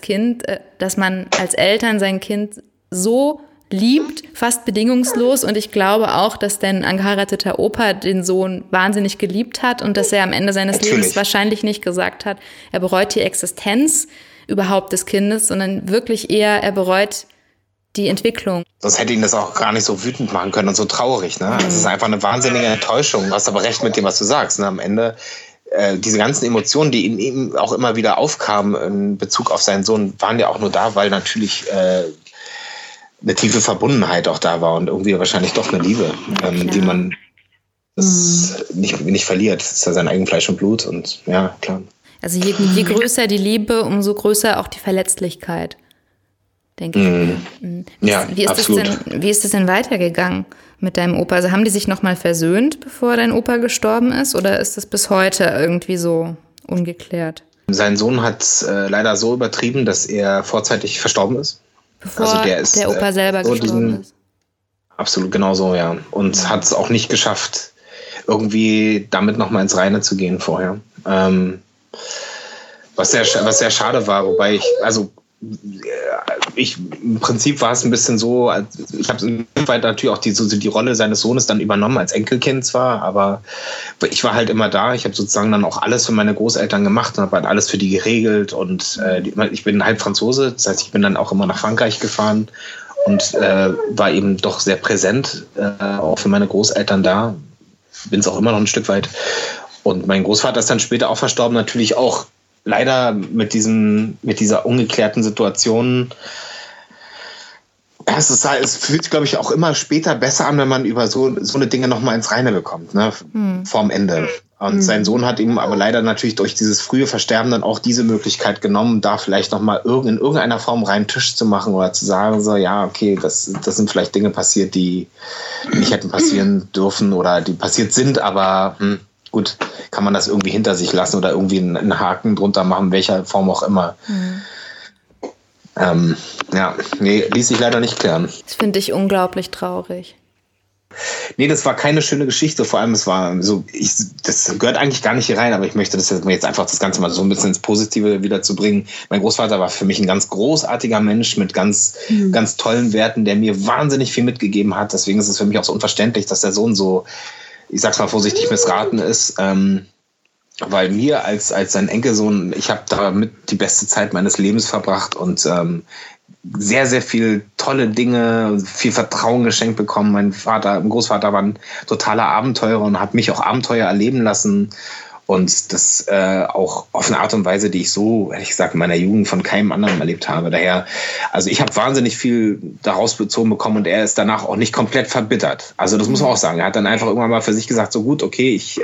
Eltern sein Kind so liebt, fast bedingungslos, und ich glaube auch, dass dein angeheirateter Opa den Sohn wahnsinnig geliebt hat und dass er am Ende seines Lebens wahrscheinlich nicht gesagt hat, er bereut die Existenz überhaupt des Kindes, sondern wirklich eher, er bereut die Entwicklung. Sonst hätte ihn das auch gar nicht so wütend machen können und so traurig, ne? Es ist einfach eine wahnsinnige Enttäuschung. Du hast aber recht mit dem, was du sagst, ne? Am Ende diese ganzen Emotionen, die in ihm auch immer wieder aufkamen in Bezug auf seinen Sohn, waren ja auch nur da, weil natürlich eine tiefe Verbundenheit auch da war und irgendwie wahrscheinlich doch eine Liebe, die man nicht verliert. Das ist ja sein eigen Fleisch und Blut und ja, klar. Also je größer die Liebe, umso größer auch die Verletzlichkeit, denke ich. Ja, absolut. Wie ist es denn weitergegangen mit deinem Opa? Also haben die sich nochmal versöhnt, bevor dein Opa gestorben ist? Oder ist das bis heute irgendwie so ungeklärt? Sein Sohn hat es leider so übertrieben, dass er vorzeitig verstorben ist. Bevor der Opa selber gestorben ist? Absolut, genau so, ja. Und hat es auch nicht geschafft, irgendwie damit nochmal ins Reine zu gehen vorher. Was sehr schade war, wobei im Prinzip war es ein bisschen so, ich habe natürlich auch die Rolle seines Sohnes dann übernommen, als Enkelkind zwar, aber ich war halt immer da. Ich habe sozusagen dann auch alles für meine Großeltern gemacht und habe halt alles für die geregelt und ich bin halb Franzose, das heißt, ich bin dann auch immer nach Frankreich gefahren und war eben doch sehr präsent, auch für meine Großeltern da. Bin es auch immer noch ein Stück weit. Und mein Großvater ist dann später auch verstorben, natürlich auch leider mit dieser ungeklärten Situation. Ja, es fühlt sich, glaube ich, auch immer später besser an, wenn man über so eine Dinge nochmal ins Reine bekommt, ne, vorm Ende. Und sein Sohn hat ihm aber leider natürlich durch dieses frühe Versterben dann auch diese Möglichkeit genommen, da vielleicht nochmal in irgendeiner Form reinen Tisch zu machen oder zu sagen, so, ja, okay, das sind vielleicht Dinge passiert, die nicht hätten passieren dürfen oder die passiert sind, aber gut, kann man das irgendwie hinter sich lassen oder irgendwie einen Haken drunter machen, welcher Form auch immer. Ließ sich leider nicht klären. Das finde ich unglaublich traurig. Nee, das war keine schöne Geschichte. Vor allem, es war so, das gehört eigentlich gar nicht hier rein, aber ich möchte das jetzt einfach das Ganze mal so ein bisschen ins Positive wiederzubringen. Mein Großvater war für mich ein ganz großartiger Mensch mit ganz tollen Werten, der mir wahnsinnig viel mitgegeben hat. Deswegen ist es für mich auch so unverständlich, dass der Sohn so, ich sag's mal vorsichtig, missraten ist. Weil mir als sein Enkelsohn, ich habe damit die beste Zeit meines Lebens verbracht und sehr, sehr viel tolle Dinge, viel Vertrauen geschenkt bekommen. Mein Großvater war ein totaler Abenteurer und hat mich auch Abenteuer erleben lassen. Und das auch auf eine Art und Weise, die ich so, ehrlich gesagt, in meiner Jugend von keinem anderen erlebt habe. Daher, also ich habe wahnsinnig viel daraus bezogen bekommen und er ist danach auch nicht komplett verbittert. Also das muss man auch sagen. Er hat dann einfach irgendwann mal für sich gesagt, so gut, okay, ich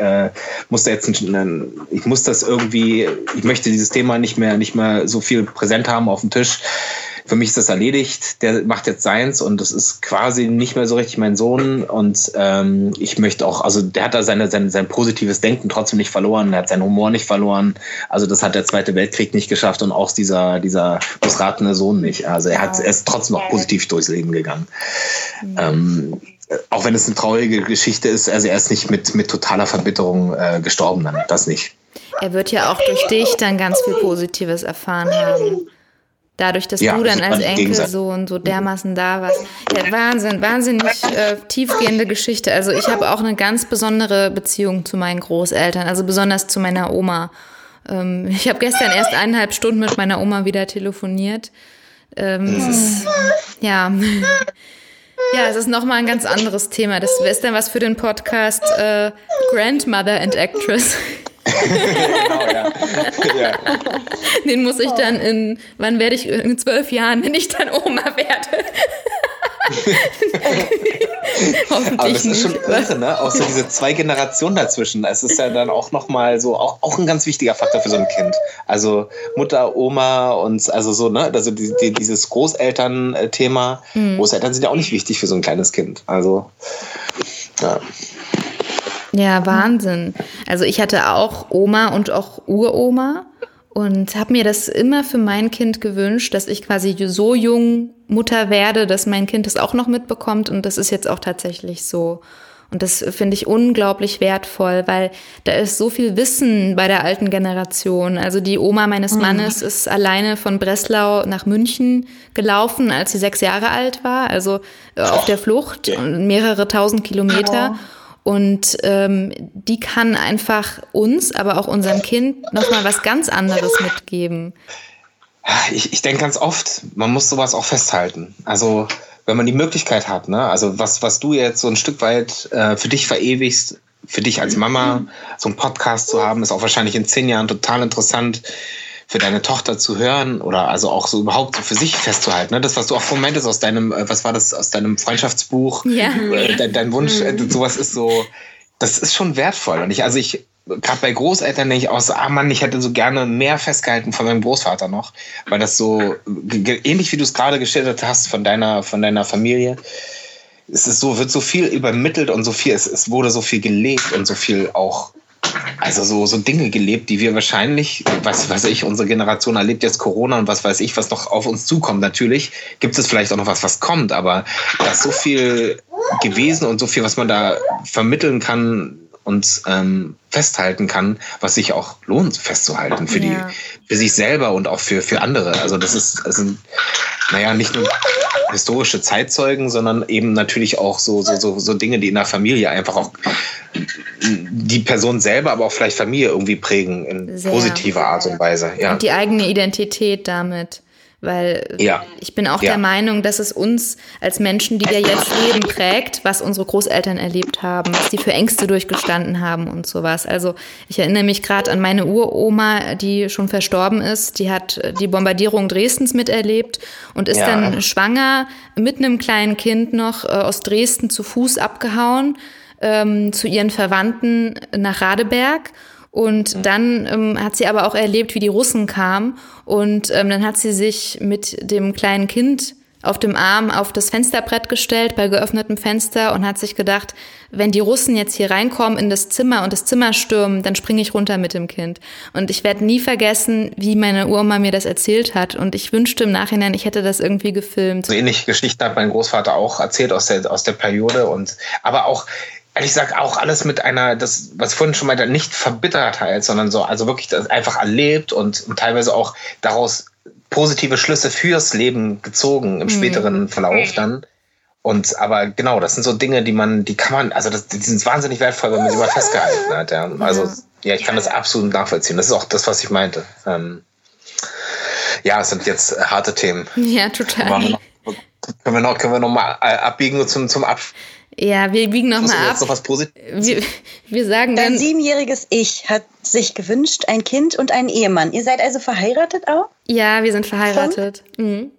möchte dieses Thema nicht mehr so viel präsent haben auf dem Tisch. Für mich ist das erledigt, der macht jetzt seins und das ist quasi nicht mehr so richtig mein Sohn und ich möchte auch, also der hat da sein positives Denken trotzdem nicht verloren, er hat seinen Humor nicht verloren, also das hat der Zweite Weltkrieg nicht geschafft und auch dieser missratene Sohn nicht, also er ist trotzdem noch positiv durchs Leben gegangen. Auch wenn es eine traurige Geschichte ist, also er ist nicht mit totaler Verbitterung gestorben dann, das nicht. Er wird ja auch durch dich dann ganz viel Positives erfahren haben. Dadurch, dass du dann als Enkelsohn so dermaßen da warst. Ja, wahnsinnig tiefgehende Geschichte. Also ich habe auch eine ganz besondere Beziehung zu meinen Großeltern, also besonders zu meiner Oma. Ich habe gestern erst 1,5 Stunden mit meiner Oma wieder telefoniert. Es ist nochmal ein ganz anderes Thema. Das ist dann was für den Podcast Grandmother and Actress. Genau, ja. Den muss ich dann in 12 Jahren, wenn ich dann Oma werde. Aber das ist schon irre, ne? Auch so diese 2 Generationen dazwischen. Es ist ja dann auch nochmal so, auch ein ganz wichtiger Faktor für so ein Kind. Also Mutter, Oma und also so, ne? Also dieses Großeltern-Thema. Großeltern sind ja auch nicht wichtig für so ein kleines Kind. Also, ja. Ja, Wahnsinn. Also ich hatte auch Oma und auch Uroma und habe mir das immer für mein Kind gewünscht, dass ich quasi so jung Mutter werde, dass mein Kind das auch noch mitbekommt und das ist jetzt auch tatsächlich so. Und das finde ich unglaublich wertvoll, weil da ist so viel Wissen bei der alten Generation. Also die Oma meines Mannes ist alleine von Breslau nach München gelaufen, als sie 6 Jahre alt war, also auf der Flucht, mehrere 1000 Kilometer. Und die kann einfach uns, aber auch unserem Kind nochmal was ganz anderes mitgeben. Ich denke ganz oft, man muss sowas auch festhalten. Also wenn man die Möglichkeit hat, ne? Also was du jetzt so ein Stück weit für dich verewigst, für dich als Mama, so einen Podcast zu haben, ist auch wahrscheinlich in 10 Jahren total interessant für deine Tochter zu hören oder also auch so überhaupt so für sich festzuhalten. Ne? Das, was du auch vorhin meintest aus deinem, was war das, aus deinem Freundschaftsbuch, dein Wunsch, sowas ist so, das ist schon wertvoll. Und ich gerade bei Großeltern denke ich auch so, Mann, ich hätte so gerne mehr festgehalten von meinem Großvater noch, weil das so, ähnlich wie du es gerade geschildert hast von deiner Familie, es ist so, wird so viel übermittelt und so viel, es wurde so viel gelebt und so viel auch, also so Dinge gelebt, die wir wahrscheinlich, was weiß ich, unsere Generation erlebt jetzt Corona und was weiß ich, was noch auf uns zukommt. Natürlich gibt es vielleicht auch noch was kommt, aber da ist so viel gewesen und so viel, was man da vermitteln kann und festhalten kann, was sich auch lohnt festzuhalten für sich selber und auch für andere. Also das sind nicht nur historische Zeitzeugen, sondern eben natürlich auch so Dinge, die in der Familie einfach auch die Person selber, aber auch vielleicht Familie irgendwie prägen in positiver Art und Weise. Ja. Und die eigene Identität damit. Weil ich bin auch der Meinung, dass es uns als Menschen, die da jetzt leben, prägt, was unsere Großeltern erlebt haben, was die für Ängste durchgestanden haben und sowas. Also ich erinnere mich gerade an meine Uroma, die schon verstorben ist. Die hat die Bombardierung Dresdens miterlebt und ist dann schwanger mit einem kleinen Kind noch aus Dresden zu Fuß abgehauen zu ihren Verwandten nach Radeberg. Und dann hat sie aber auch erlebt, wie die Russen kamen. Und dann hat sie sich mit dem kleinen Kind auf dem Arm auf das Fensterbrett gestellt, bei geöffnetem Fenster, und hat sich gedacht, wenn die Russen jetzt hier reinkommen in das Zimmer und das Zimmer stürmen, dann springe ich runter mit dem Kind. Und ich werde nie vergessen, wie meine Uroma mir das erzählt hat. Und ich wünschte im Nachhinein, ich hätte das irgendwie gefilmt. So ähnliche Geschichten hat mein Großvater auch erzählt aus der Periode. Aber auch, ehrlich gesagt, auch alles mit einer, das, was vorhin schon meinte, nicht Verbittertheit, sondern so, also wirklich das einfach erlebt und teilweise auch daraus positive Schlüsse fürs Leben gezogen im späteren Verlauf dann. Aber genau, das sind so Dinge, die kann man, also die sind wahnsinnig wertvoll, wenn man sie mal festgehalten hat. Ja. Also ich kann das absolut nachvollziehen. Das ist auch das, was ich meinte. Es sind jetzt harte Themen. Ja, total. Können wir noch mal abbiegen zum Abschluss? Ja, wir biegen noch mal ab. Noch was Positives? Wir sagen Dein dann... 7-jähriges Ich hat sich gewünscht, ein Kind und einen Ehemann. Ihr seid also verheiratet auch? Ja, wir sind verheiratet. Mhm.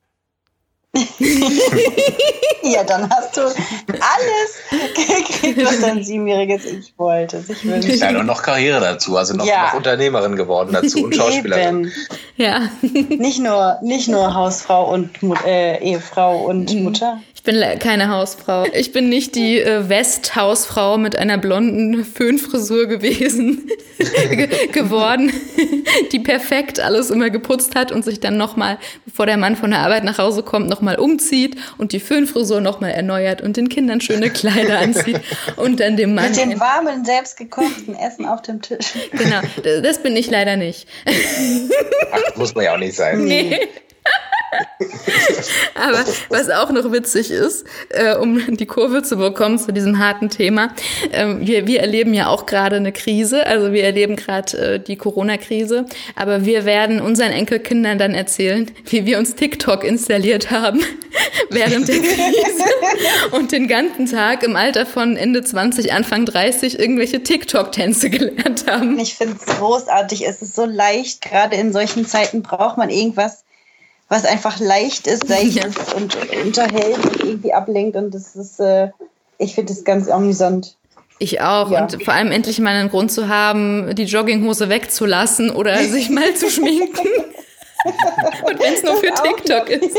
Ja, dann hast du alles gekriegt, was dein 7-jähriges Ich wollte. Ja, und noch Karriere dazu, also noch Unternehmerin geworden dazu und Schauspielerin. Ja. Nicht nur Hausfrau und Ehefrau und Mutter. Ich bin keine Hausfrau. Ich bin nicht die Westhausfrau mit einer blonden Föhnfrisur geworden, die perfekt alles immer geputzt hat und sich dann nochmal, bevor der Mann von der Arbeit nach Hause kommt, nochmal umzieht und die Föhnfrisur nochmal erneuert und den Kindern schöne Kleider anzieht und dann dem Mann... Mit dem warmen, selbstgekochten Essen auf dem Tisch. Genau, das bin ich leider nicht. Ach, das muss man ja auch nicht sein. Nee. Aber was auch noch witzig ist, um die Kurve zu bekommen zu diesem harten Thema, wir erleben ja auch gerade eine Krise, also wir erleben gerade die Corona-Krise, aber wir werden unseren Enkelkindern dann erzählen, wie wir uns TikTok installiert haben während der Krise und den ganzen Tag im Alter von Ende 20, Anfang 30 irgendwelche TikTok-Tänze gelernt haben. Ich finde es großartig, es ist so leicht, gerade in solchen Zeiten braucht man irgendwas, was einfach leicht ist, seicht ist und unterhält und irgendwie ablenkt. Und das ist, ich finde das ganz amüsant. Ich auch. Ja. Und vor allem endlich mal einen Grund zu haben, die Jogginghose wegzulassen oder sich mal zu schminken. Und wenn es nur für TikTok ist.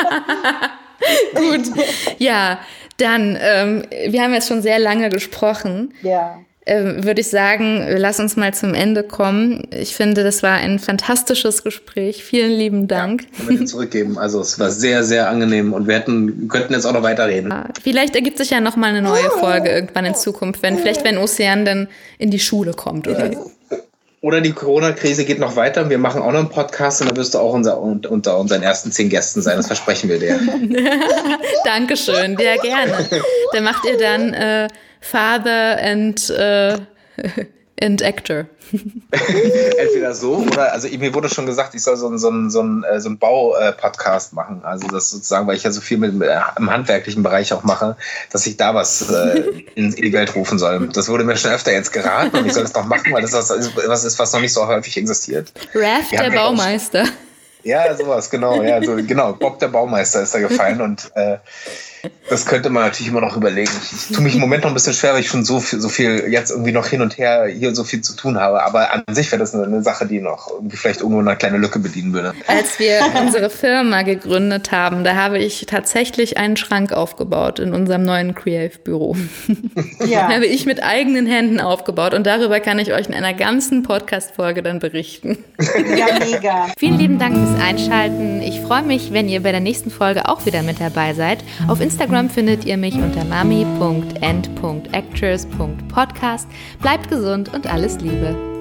Gut. Ja, dann, wir haben jetzt schon sehr lange gesprochen. Ja. Würde ich sagen, lass uns mal zum Ende kommen. Ich finde, das war ein fantastisches Gespräch. Vielen lieben Dank. Ja, können wir zurückgeben. Also es war sehr, sehr angenehm und wir könnten jetzt auch noch weiterreden. Vielleicht ergibt sich ja noch mal eine neue Folge irgendwann in Zukunft, wenn Ocean dann in die Schule kommt oder so. Oder die Corona-Krise geht noch weiter. Wir machen auch noch einen Podcast und dann wirst du auch unter unseren ersten 10 Gästen sein. Das versprechen wir dir. Dankeschön, sehr gerne. Dann macht ihr dann Father and and Actor. Entweder so oder, also mir wurde schon gesagt, ich soll so einen Bau-Podcast machen. Also das sozusagen, weil ich ja so viel im handwerklichen Bereich auch mache, dass ich da was in die Welt rufen soll. Das wurde mir schon öfter jetzt geraten und ich soll es doch machen, weil das was ist, was noch nicht so häufig existiert. Raph, der Baumeister. Ja, sowas, genau. Ja, so, genau. Bob der Baumeister ist da gefallen und das könnte man natürlich immer noch überlegen. Ich tue mich im Moment noch ein bisschen schwer, weil ich schon so viel jetzt irgendwie noch hin und her hier so viel zu tun habe. Aber an sich wäre das eine Sache, die noch irgendwie vielleicht irgendwo eine kleine Lücke bedienen würde. Als wir unsere Firma gegründet haben, da habe ich tatsächlich einen Schrank aufgebaut in unserem neuen Creative-Büro. Ja. Den habe ich mit eigenen Händen aufgebaut und darüber kann ich euch in einer ganzen Podcast-Folge dann berichten. Ja, mega. Vielen lieben Dank fürs Einschalten. Ich freue mich, wenn ihr bei der nächsten Folge auch wieder mit dabei seid. Auf Instagram findet ihr mich unter mami.and.actors.podcast. Bleibt gesund und alles Liebe.